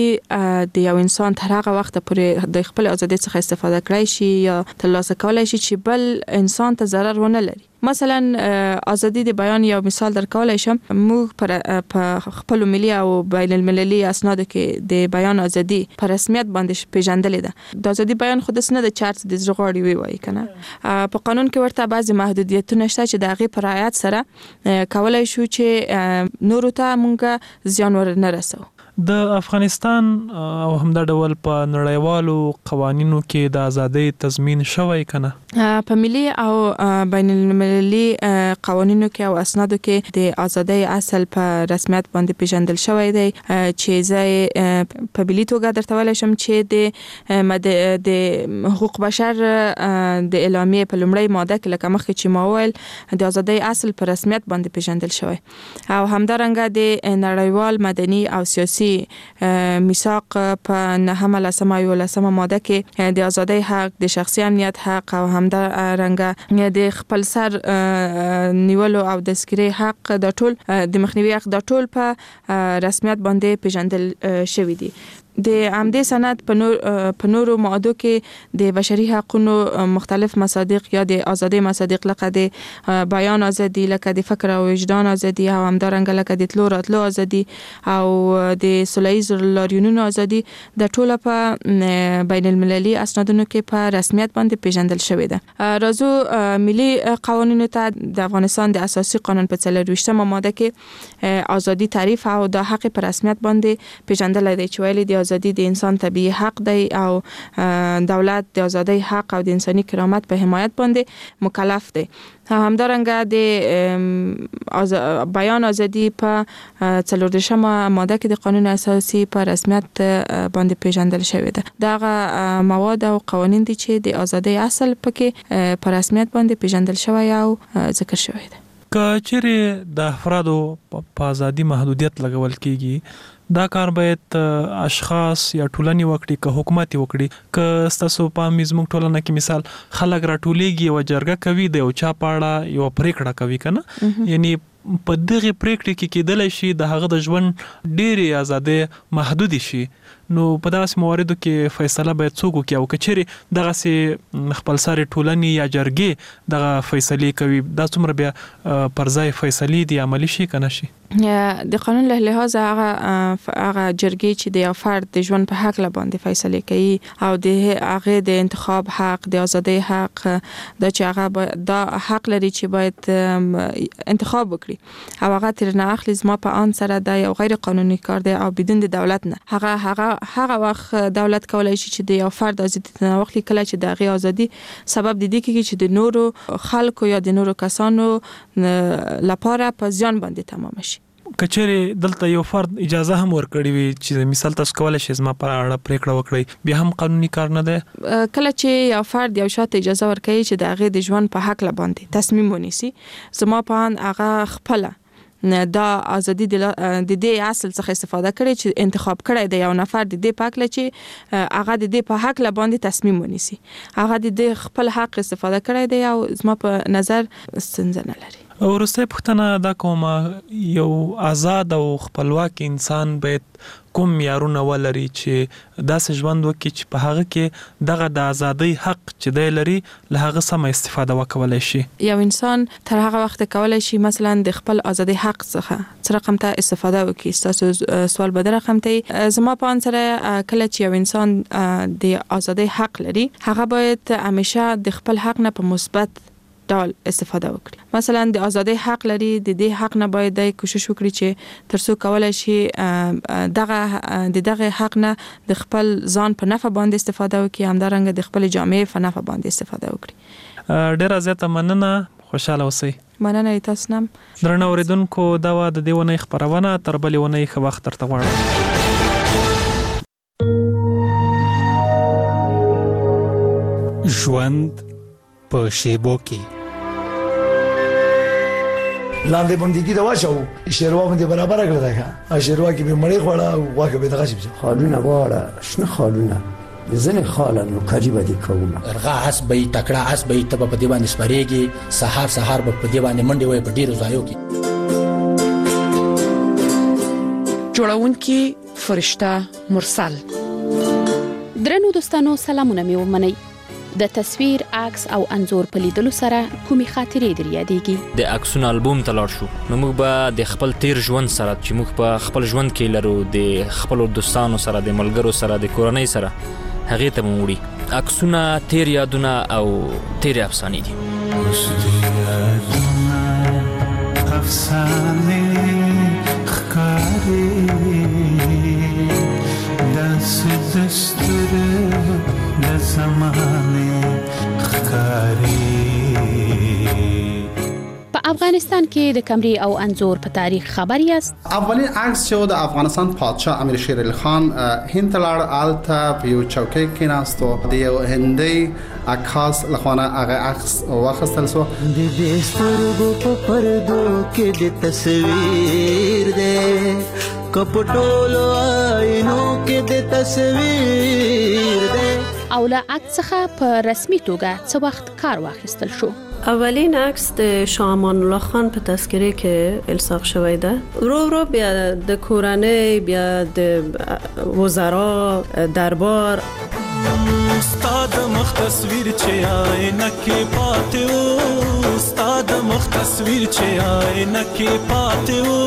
د یو انسان تر هغه وخت پورې د خپل ازادۍ څخه استفاده کړی شي یا ترلاسه کولای شي چې بل انسان ته ضرر ونه لري. مثلا ازادي د بیان یو مثال درکولای شم. موږ په خپل ملي او بین المللي اسنادو کې د بیان ازادي په رسمیت باندې پیژندلې ده. د ازادي بیان خود نه د چارت د زغړی وي کنه. په قانون کې ورته بعضي محدودیتونه شته چې د هغه پر رعایت سره کولای شو چې نورو ته مونږه زیان ور نه رسو. د افغانستان او همدا ډول په نړیوالو قوانینو کې د ازادۍ تضمین شوی کنه؟ په ملي او بین المللي قوانینو کې او اسنادو کې د ازادۍ اصل په رسمیت باندې پیژندل شوی دی چې زه په ملي توګه درته ویل شم چې د حقوق بشر د اعلامیه په لومړی ماده کې لکه مخکې چې ما ویل د ازادۍ اصل په رسمیت باندې پیژندل شوی او همدارنګه د نړیوال مدني او سیاسي میثاق په 9 ماده کې د ازادۍ حق، د شخصي امنیت حق او همدارنګه د خپل سر نیولو او د سکري حق د ټول د مخنیوي حق د ټول په رسمیت باندې پیژندل شوی دی. د عمدي سند په نورو ماده کې د بشري حقوقو مختلف مصادیق یا د ازادي مصادیق لکه د بیان ازادي، لکه د فکر او وجدان ازادي او همدارنګه لکه د تلو راتلو ازادي او د سوله‌ییز لاریونونو ازادي د ټوله په بین المللي اسنادونو کې په رسمیت باندې پیژندل شوی ده. راځو ملي قوانینو ته. د افغانستان د اساسي قانون په 23 ماده کې ازادي تعریف او د حق پر رسمیت باندې پیژندل دی چې ویلي د ازادي د انسان طبيعي حق دی او دولت د ازادۍ حق او د انساني کرامت په حمایت باندې مکلف دی. همدارنګه د بیان ازادي په 14مه ماده کې د قانون اساسي په رسمیت باندې پیژندل شوی ده. دغه مواد او قوانین دي چې د ازادۍ اصل پکې په رسمیت باندې پیژندل شوی او ذکر شوی ده. کچېرې د افرادو په ازادي محدودیت لګول کیږي، دا کار باید اشخاص یا ټولنې وکړي که حکومت وکړي. که ستاسو په زموږ ټولنه کې مثال خلک راټولېږي او جرګه کوي د یو چا په اړه یو پریکړه کوي کنه، یعنی په دغه پریکړې کې کېدلی شي د هغه د ژوند ډېرې ازادۍ محدود شي، نو په داسې مواردو کې فیصله باید څوک وکړي او که چیرې دغسې خپلسرې ټولنې یا جرګې دغه فیصلې کوي، دا څومره بیا پر ځای فیصلې دي عملي شي که نه شي؟ د قانون له لحاظه هغه جرګې چې د یو فرد د ژوند په حق باندې فیصله کوي او د هغه د انتخاب حق، د ازادۍ حق، دا چې هغه دا حق لري چې باید انتخاب وکړي او هغه تر نه اخلي زما په ان سره دا یو غیر قانوني کار دی او بدون د دولت نه. هغه وخت دولت کولای شي چې د یو فرد ازادي نه واخلي کله چې د هغه ازادي سبب د دې کېږي چې د نورو خلکو یا د نورو کسانو لپاره په ځان باندې تمام شي. کچېرې دلته یو فرد اجازه هم ورکړي وي چې مثال تاسو کولای شئ زما پر اړه پریکړه وکړئ، بیا هم قانوني کار نه دی؟ کله چې یو فرد یو شاته اجازه ورکړي چې د هغه د ژوند په حق باندې تصمیم ونیسي، زما په ان هغه خپل دا ازادي د دې اصل څخه استفاده کړي چې انتخاب کړي د یو نفر د دې پاک لچې هغه د دې په حق باندې تصمیم ونیسي، هغه د دې خپل حق استفاده کړي دی او زما په نظر ستونزه نه لري. وروسته پوښتنه دا کومه، یو آزاد او خپلواک انسان باید کوم معیارونه ولري چې داسې ژوند وکړي چې په هغه کې دغه د ازادۍ حق چې دی لري له هغه سمه استفاده وکولای شي؟ یو انسان تر هغه وخت کولای شي مثلا د خپل ازادۍ حق څخه څه رقم ته استفاده وکړي. تاسو سوال به در رقم ته زما په ان سره کله چې یو انسان د ازادۍ حق لري، هغه باید همیشه د خپل حق نه په مثبت ډول استفاده وکړي. مثلا د ازادۍ حق لري، د دې حق نه باید د کوشش وکړي چې ترڅو کولای شي دغه حق نه د خپل ځان په نفع باندې استفاده وکړي، همدارنګه د خپل جامعې په نفع باندې استفاده وکړي. ډیره زیاته مننه، خوشاله اوسئ. مننه تاسو نم. درنو اوریدونکو، دا و د دې ونې خبرونه، تر بلې ونې ښه وخت درته غواړم. ژوند په شیبو کې لاندې بندګي دا واچو شیروا باندې برابر کړل دا شیروا کې به مړی خوړه واکه به دغه شي خالونه واړه شنه خالونه ځنه خالن نو قریبه دي کومه ارغه حسبې تکړه حسبې تب په دی باندې سپریږي، سحر په دی باندې منډي وای په ډیرو ځایو کې. جوړونکي فرشته مرسل. درنو دوستانو سلامونه مې ومنئ. د تصویر، عکس او انځور په لیدلو سره کومې خاطرې در یادېږي؟ د عکسونو البوم ته لاړ شو، نو موږ به د خپل تیر ژوند سره چې موږ په خپل ژوند کې لرو، د خپل دوستانو سره، د ملګرو سره، د کورنۍ سره، هغې ته مو وړي. عکسونه تیر یادونه او تیر افسانې دي. افسانې ښکاري داسې دستور د زمانې ښکاري. په افغانستان کې د کمرې او انځور په تاریخ خبر یاست؟ اولین عکس چې د افغانستان پادشاه امیر شیر علي خان هند ته لاړ، هلته په یو چوکۍ کېناستو، د یو هندي عکاس لخوا هغه عکس واخیستل شو. د دې سترګو په پردو کې د تصویر دی، کپټولو آینو کې د تصویر دی. او له عکس څخه په رسمي توګه څه وخت کار واخیستل شو؟ اولین عکس د شاه امان الله خان په تذکره کې الصاق شوی ده. رو بیا د کورنۍ، بیا د وزرا دربار. استاد مخ تصویر چې آینه کې پاتې وو، استاد مخ تصویر چې آینه کې پاتې وو،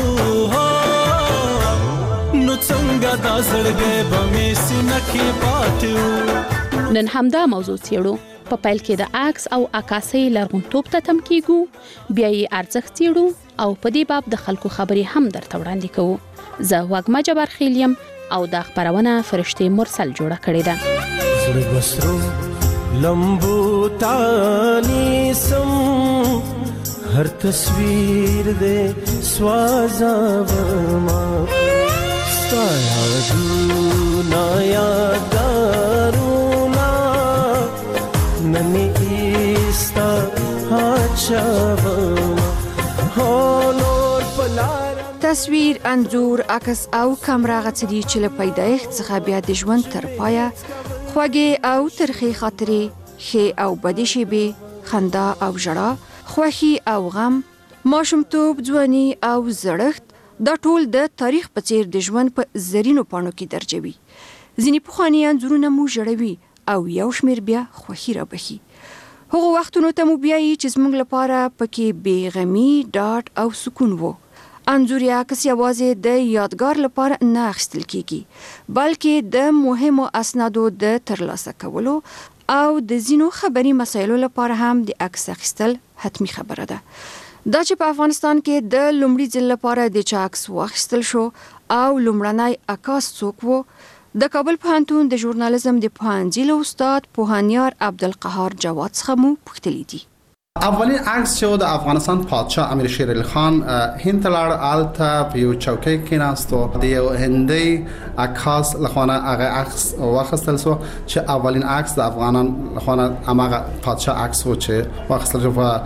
نو څنګه دا زړګی به مې سینه کې پاتې وو. نن همدا موضوع څېړو. په پیل کې د عکس او عکاسۍ لرغونتوب ته تم کېږو، بیا یې ارزښت څېړو او په دې باب د خلکو خبرې هم درته وړاندې کوو. زه وږمه جبارخیل یم، او دا خبرونه فرشتي مرسل جوړه کړې ده. زړه بسرو لمبو تانی سم هر تصویر دے سوازا ورما ستایا دونا یادارونا ننی ایستا حاچا ورما هونور پلارا تصویر، انځور، عکس او کامرا غڅدي چې له پیدایښت څخه بیا د ژوند تر پایه خوږې او ترخې خاطرې، ښې او بدې شیبې، خندا او ژړا، خوښي او غم، ماشومتوب، ځواني او زړښت، دا ټول د تاریخ په څیر د ژوند په زرینو پاڼو کې درجوي. ځینې پخواني انځورونه مو ژړوي او یو شمېر بیا خوښي رابخي. هغو وختونو ته مو بیایي چې زموږ لپاره پکې بېغمي، ډاډ او سکون وو. انځور یا عکس یوازې د یادګار لپاره نه اخیستل کیږي، بلکې د مهمو اسنادو د ترلاسه کولو او د ځینو خبري مسایلو لپاره هم د عکس اخیستل حتمی خبره ده. دا چې په افغانستان کې د لومړي ځل لپاره د چا عکس واخیستل شو او لومړنی عکاس څوک و، د کابل پوهنتون د ژورنالیزم د پوهنځي له استاد پوهنیار عبدالقهار جواد څخه مو پوښتلي دي. اولین عکس چې د افغانستان پادشاه امیر شیر علي خان هند ته لاړ، هلته په یو چوکۍ کېناستو، د یو هندي عکاس لخوا هغه عکس واخیستل شو چې اولین عکس د افغانان لخوا هغه پادشاه عکس و چې واخیستل شو په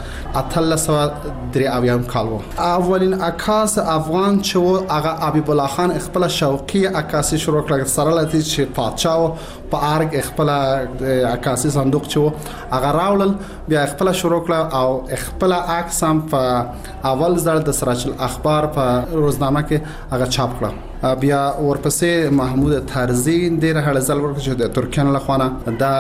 1883 کال و. اولین عکاس افغان چې هغه حبیب الله خان خپل شوقي عکاسي شروع کړ، سره لته چې پادشاه په ارګ خپل عکاسي صندوق چې هغه راولل، بیا خپل شروع کړ او خپل عکس هم په اول ځل د سراج الاخبار په روزنامه کې هغه چاپ کړ. بیا ورپسې محمود طرزي ډېر هلزل ورکړ چې د ترکیان لخوا د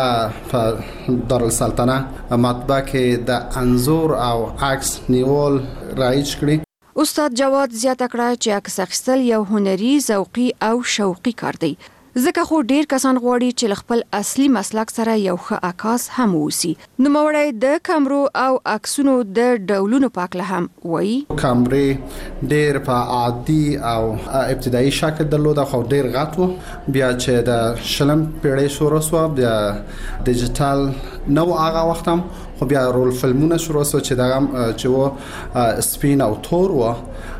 دارالسلطنه مطبعه کې د انځور او عکس نیول رایج کړی. استاد جواد زیاته کړه چې عکس اخیستل یو هنري، ذوقي او شوقي کار دی، ځکه خو ډیر کسان غواړي چې خپل اصلي مسلک سره یو ښه عکاس هم ووسی. نوموړی د کامرو او عکسونو د ډولونو په اړه هم وایي. کامرې ډیر په عادي او ابتدایي شکل درلوده، خو ډیر غټ و. بیا چې د شلم پیړۍ شروع شو، بیا ډیجیټل نو هغه وخت هم، خو بیا رول فلمونه شروع شو چې دا چې و سپین او تور و.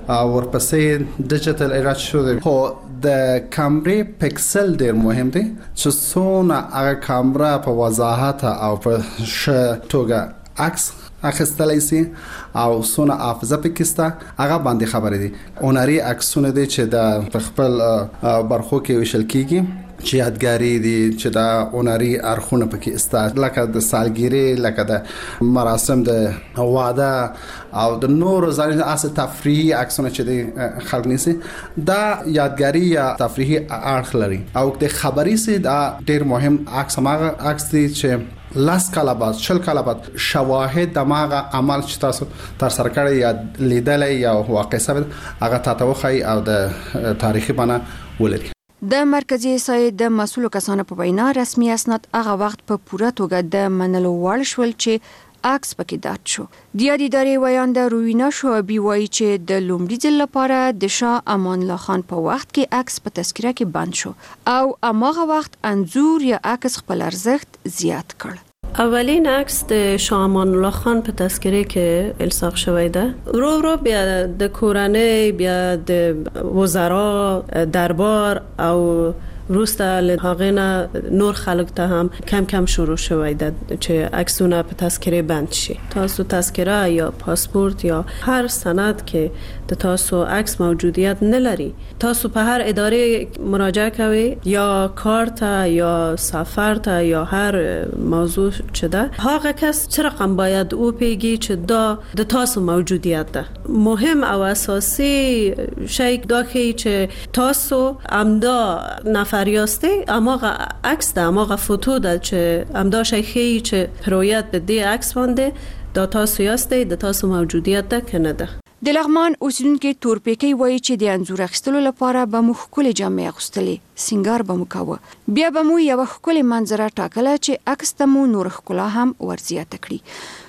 ورپسې ډیجیټل ایرا شو. خو د کامرې پکسل ډیر مهم دی چې څونه هغه کامرا په وضاحت او په ښه توګه عکس اخیستلای شي او څونه حافظه پکسته هغه باندې خبرې دي. هنري عکسونه دي چې د خپل برخو کې وشل کیږي، چې یادګاری دي، چې دا هنري اړخونه پکې استاد، لکه د سالګری، لکه د مراسم د واده او د نور ځانګړي اساس تفریحي عکسونه چې د خلک نيسي، دا یادګاری یا تفریحي اړخ لري. او د خبري سي دا ډیر مهم عکس ماغه عکس دي چې لاس کاله بعد شل کاله بعد شواهد دماغه عمل چې تاسو تر سره کړی یا لیدلې یا واقع ثابت هغه تاسو خي او د تاریخي بنا ولري. د مرکزی سایه د مسؤلو کسانو په وینا رسمي اسناد هغه وخت په پوره توګه د منلو وړ شول چې عکس پکې دات شو. د ادارې ویاند روینا شعبي وایي چې د لومړي ځل لپاره د شاه امان الله خان په وخت کې عکس په تذکره کې بند شو او هغه وخت انځور یا عکس خپل ارزښت زیات کړ. اولین عکس د شاه امان الله خان په تذکره کې الصاق شوی ده. رو بیا د کورنۍ، بیا د وزرا، دربار او روسته له هغه نه نور خلک ته هم کم کم شروع شوی ده چې عکسونه په تذکره بند شي. تاسو تذکره یا پاسپورت یا هر سند کې د تاسو عکس موجودیت نه لري، تاسو په هر اداره مراجعه کوي یا کارت یا سفر ته یا هر موضوع چې ده، هغه کس چه رقم باید او پیگی چې دا د تاسو موجودیت ده. مهم او اساسی شی دا چې تاسو امدا نفر یاسته اماغه عکس ده، اماغه فوتو ده چې امدا شی خی چې پرویت به دی عکس باندې دا تاسو یاسته، د تاسو موجودیت ده کنه ده. د لغمان اوسیدونکو تورپیکی وایي چې د انځور اخیستلو لپاره به مو ښکلې جامې اغوستلې، سینګار به مو کاوه، بیا به مو یو ښکلې منظره ټاکله چې عکس ته مو نور ښکلا هم ورزیاته کړي.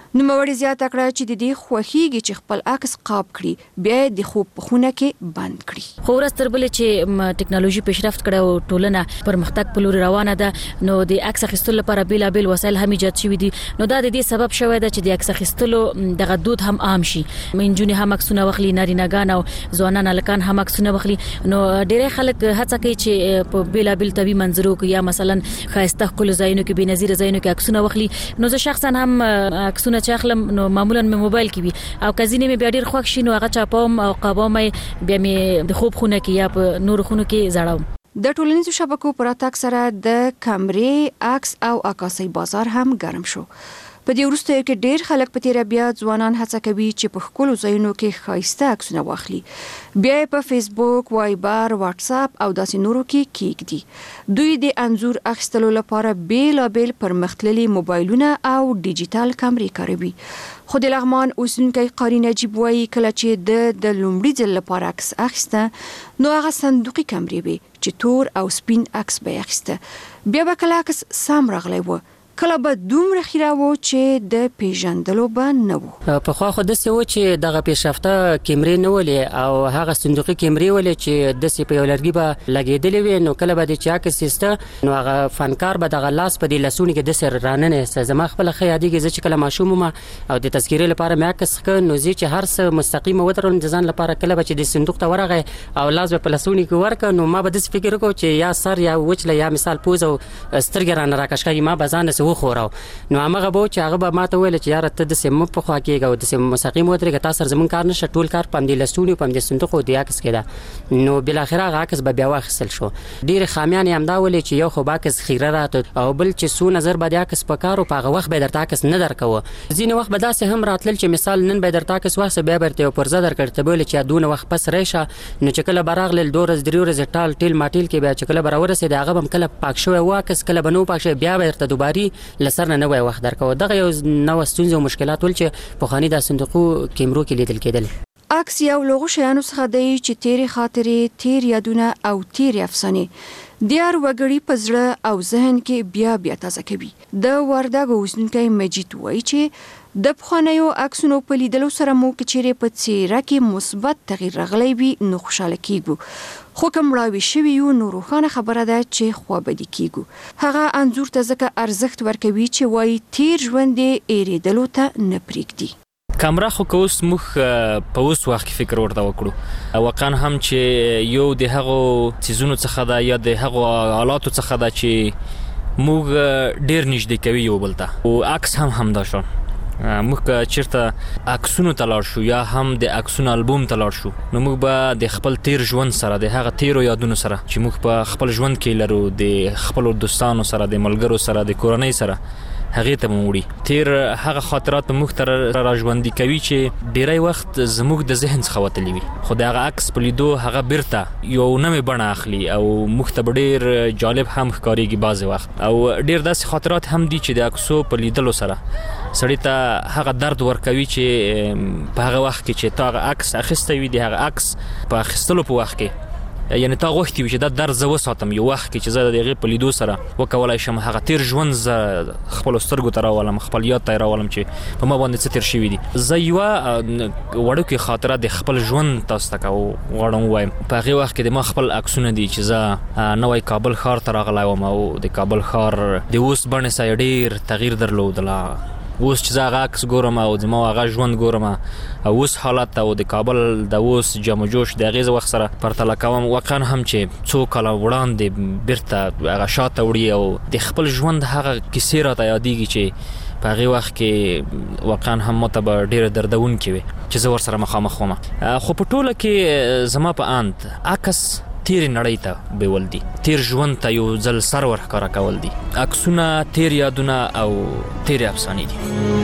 نوموړي زیاته کړه چې د دې خوښیږي چې خپل عکس قاب کړي بیا د خوب په خونه کې بند کړي. خو ورستر بل چې ټکنالوژي پیشرفت کړه او ټولنه پرمختګ په لور روانه ده نو د عکس اخیستلو لپاره بیلابل وسایل هم ایجاد شوي دي نو دا د دې سبب شوی ده چې د عکس اخیستلو دغه دود هم عام شي. منجونی هم عکسونه واخلي نارینه‌ګان او ځوانان هلکان هم عکسونه واخلي نو ډېر خلک هڅه کوي چې په بیلابل طبي منظرو کې یا مثلا خاصه کول ځایونو کې بنظیر ځایونو کې عکسونه واخلي. نو زه شخصا هم عکسونه چې اخلم نو معمولا مې موبایل کې وي او کزینه مې بیا ډیر خوښ شي نو هغه چاپوم او قابوم بیا مې د خوب خونه کې یا په نور خونه کې زړاوم. د ټولنیزو شبکو پر اتاک سره د کیمرې عکس او عکاسي بازار هم ګرم شو. په دې وروسته کې ډیر خلک په تیر بیا ځوانان هڅه کوي چې په خپل ځایونو کې خاصه عکسونه واخلي بیا په فیسبوک، وایبر، واتس اپ او داسې نورو کې کېږدي. دوی د انځور اخیستلو لپاره بیلابل پرمختللي موبایلونه او ډیجیټل کیمرې کاروي. خو د لغمان اوسونکی قاری نجیب وایي کله چې د لومړي ځل لپاره عکس اخیسته نو هغه صندوقي کیمرې وي چې تور او سپین عکس به اخیسته بیا به کله عکس سم راغلی و کله به دومره خیره و چې د پیژندلو به نه و. په خو داسې و چې دغه پیشرفته کیمرې نه ولې او هغه صندوقي کیمرې ولې چې داسې په یو لرګي به لګېدلې وي نو کله به د چا عکس ایسته نو هغه فنکار به دغه لاس په دې لاسونو کې داسې راننه ایسته. زما خپله ښه یادېږي زه چې کله ماشوم وم او د تذکیرې لپاره مې عکس ښه نو زه چې هر څه مستقیمه ودرولم د ځان لپاره کله به چې د صندوق ته ورغی او لاس به په لاسونو کې ورکړ نو ما به داسې فکر وکړ چې یا سر یا وچله یا مثال پوز او سترګې رانه راکش کړي ما به ځان داسې وخوراو نو هغه به چې هغه به ماته ویل چې یار ته د سم په خوا کېږه او د سم مستقیم ودرېږه تاسو زمون کار نشه ټول کار پم دي لستونی پم دي صندوق او د عکس کېده نو بل اخر هغه عکس به بیا واخیستل شو. ډیر خامیان هم دا ولې چې یو خو باکس خیره راته او بل چې سو نظر به د عکس په کارو په هغه وخت به درته عکس نه درکوه. ځینې وخت به داسې هم راتلل چې مثال نن به درته عکس واسه بیا برته پر زه درکړته بول چې دونه وخت پس ریشه نو چې کله براغل دورز دریورز ټال ټیل ماټیل کې بیا چې کله براورسه د هغه هم کله پاک شو واکس کله بنو پاک شو بیا برته دوباري لسر نه وای وخت درکو. دغه یو نو ستونزې او مشکلات ول چې په خاني د صندوقو کیمرو کې لیدل کېدل. عکس یو لوغو شیانو څخه دی چې تیری خاطرې، تیر یادونه او تیر افسانې د هر وګړي په زړه او ذهن کې بیا بیا تازه کوي. د وردګ اوسنکی مجید وایي چې د پخوانیو عکسونو په لیدلو سره مو کچېرې په څیره کې مثبت تغییر راغلی وي نو خوشاله کیږو. خو کوم راوي شوی یو نو روښانه خبره ده چې خوابدي کیږو. هغه انځور ته ځکه ارزښت ورکوي چې وایي تیر ژوند یې ایریدلو ته نه پرېږدي. کامرا خو کوس مخ په اوس وخت کې فکر ورته وکړو واقعا هم چې یو د هغو چیزونو څخه دا یا د هغو آلاتو څخه دا چې موږ ډیر نږدې کوي یو بل ته او عکس هم دا شو موږ چیرته عکسونو ته لاړ شو یا هم د عکسونو البوم ته لاړ شو نو موږ به د خپل تیر ژوند سره د هغه تیرو یادونو سره چې موږ په خپل ژوند کې لرو د خپل دوستانو سره د ملګرو سره د کورنۍ سره هغه ته موړي تیر هغه خاطرات موږ تر راژوندي کوي چې ډیری وخت زموږ د ذهن څخه وتلی وي خو د هغه عکس په لیدو هغه بیرته یو نوې بڼه اخلي او موږ ته ډیر جالب هم ښکاريږي بعض وخت او ډیر داسې خاطرات هم دي چې د عکسو په لیدلو سره سړی ته هغه درد ورکوي چې په هغه وخت کې چې تا هغه عکس اخیسته وي د هغه عکس په اخیستلو په وخت کې یعنی تا غوښتي وي چې دا درد زه وساتم یو وخت کې چې زه د هغې په لیدو سره وکولای شم هغه تیر ژوند زه خپلو سترګو ته راولم خپل یاد ته راولم چې په ما باندې څه تیر شوي دي. زه یوه وړوکې خاطره د خپل ژوند تاسو ته غواړم ووایم په هغې وخت کې د ما خپل عکسونه دي چې زه نوی کابل ښار ته راغلی وم او د کابل ښار د اوس بڼې سره ډېر تغییر درلودله. اوس چې زه هغه عکس ګورم او زما هغه ژوند ګورم او اوس حالت او د کابل د اوس جم و جوش د هغې وخت سره پرتله کوم واقعا هم چې څو کاله وړاندې بیرته هغه شاته وړي او د خپل ژوند هغه کیسې راته یادېږي چې په هغې وخت کې واقعا هم ماته به ډېره دردونکې وي چې زه ورسره مخامخ وم. خو په ټوله کې زما په اند عکس تیر نړۍ ته بیول دي تیر ژوند ته یو ځل سر ورښکاره کول دي. عکسونه تیر یادونه او تیر افسانې دي.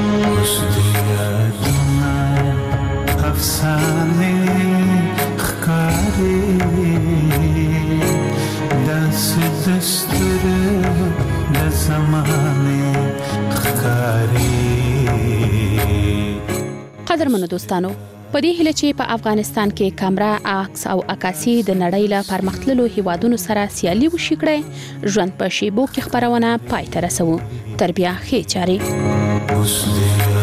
قدرمنو دوستانو په دې هیله چې په افغانستان کې کیمرا عکس او عکاسي د نړۍ له پرمختللو هیوادونو سره سیالي وشي کړي ژوند په شیبو کې خبرونه پای ته رسوو. تر بیا ښې چارې.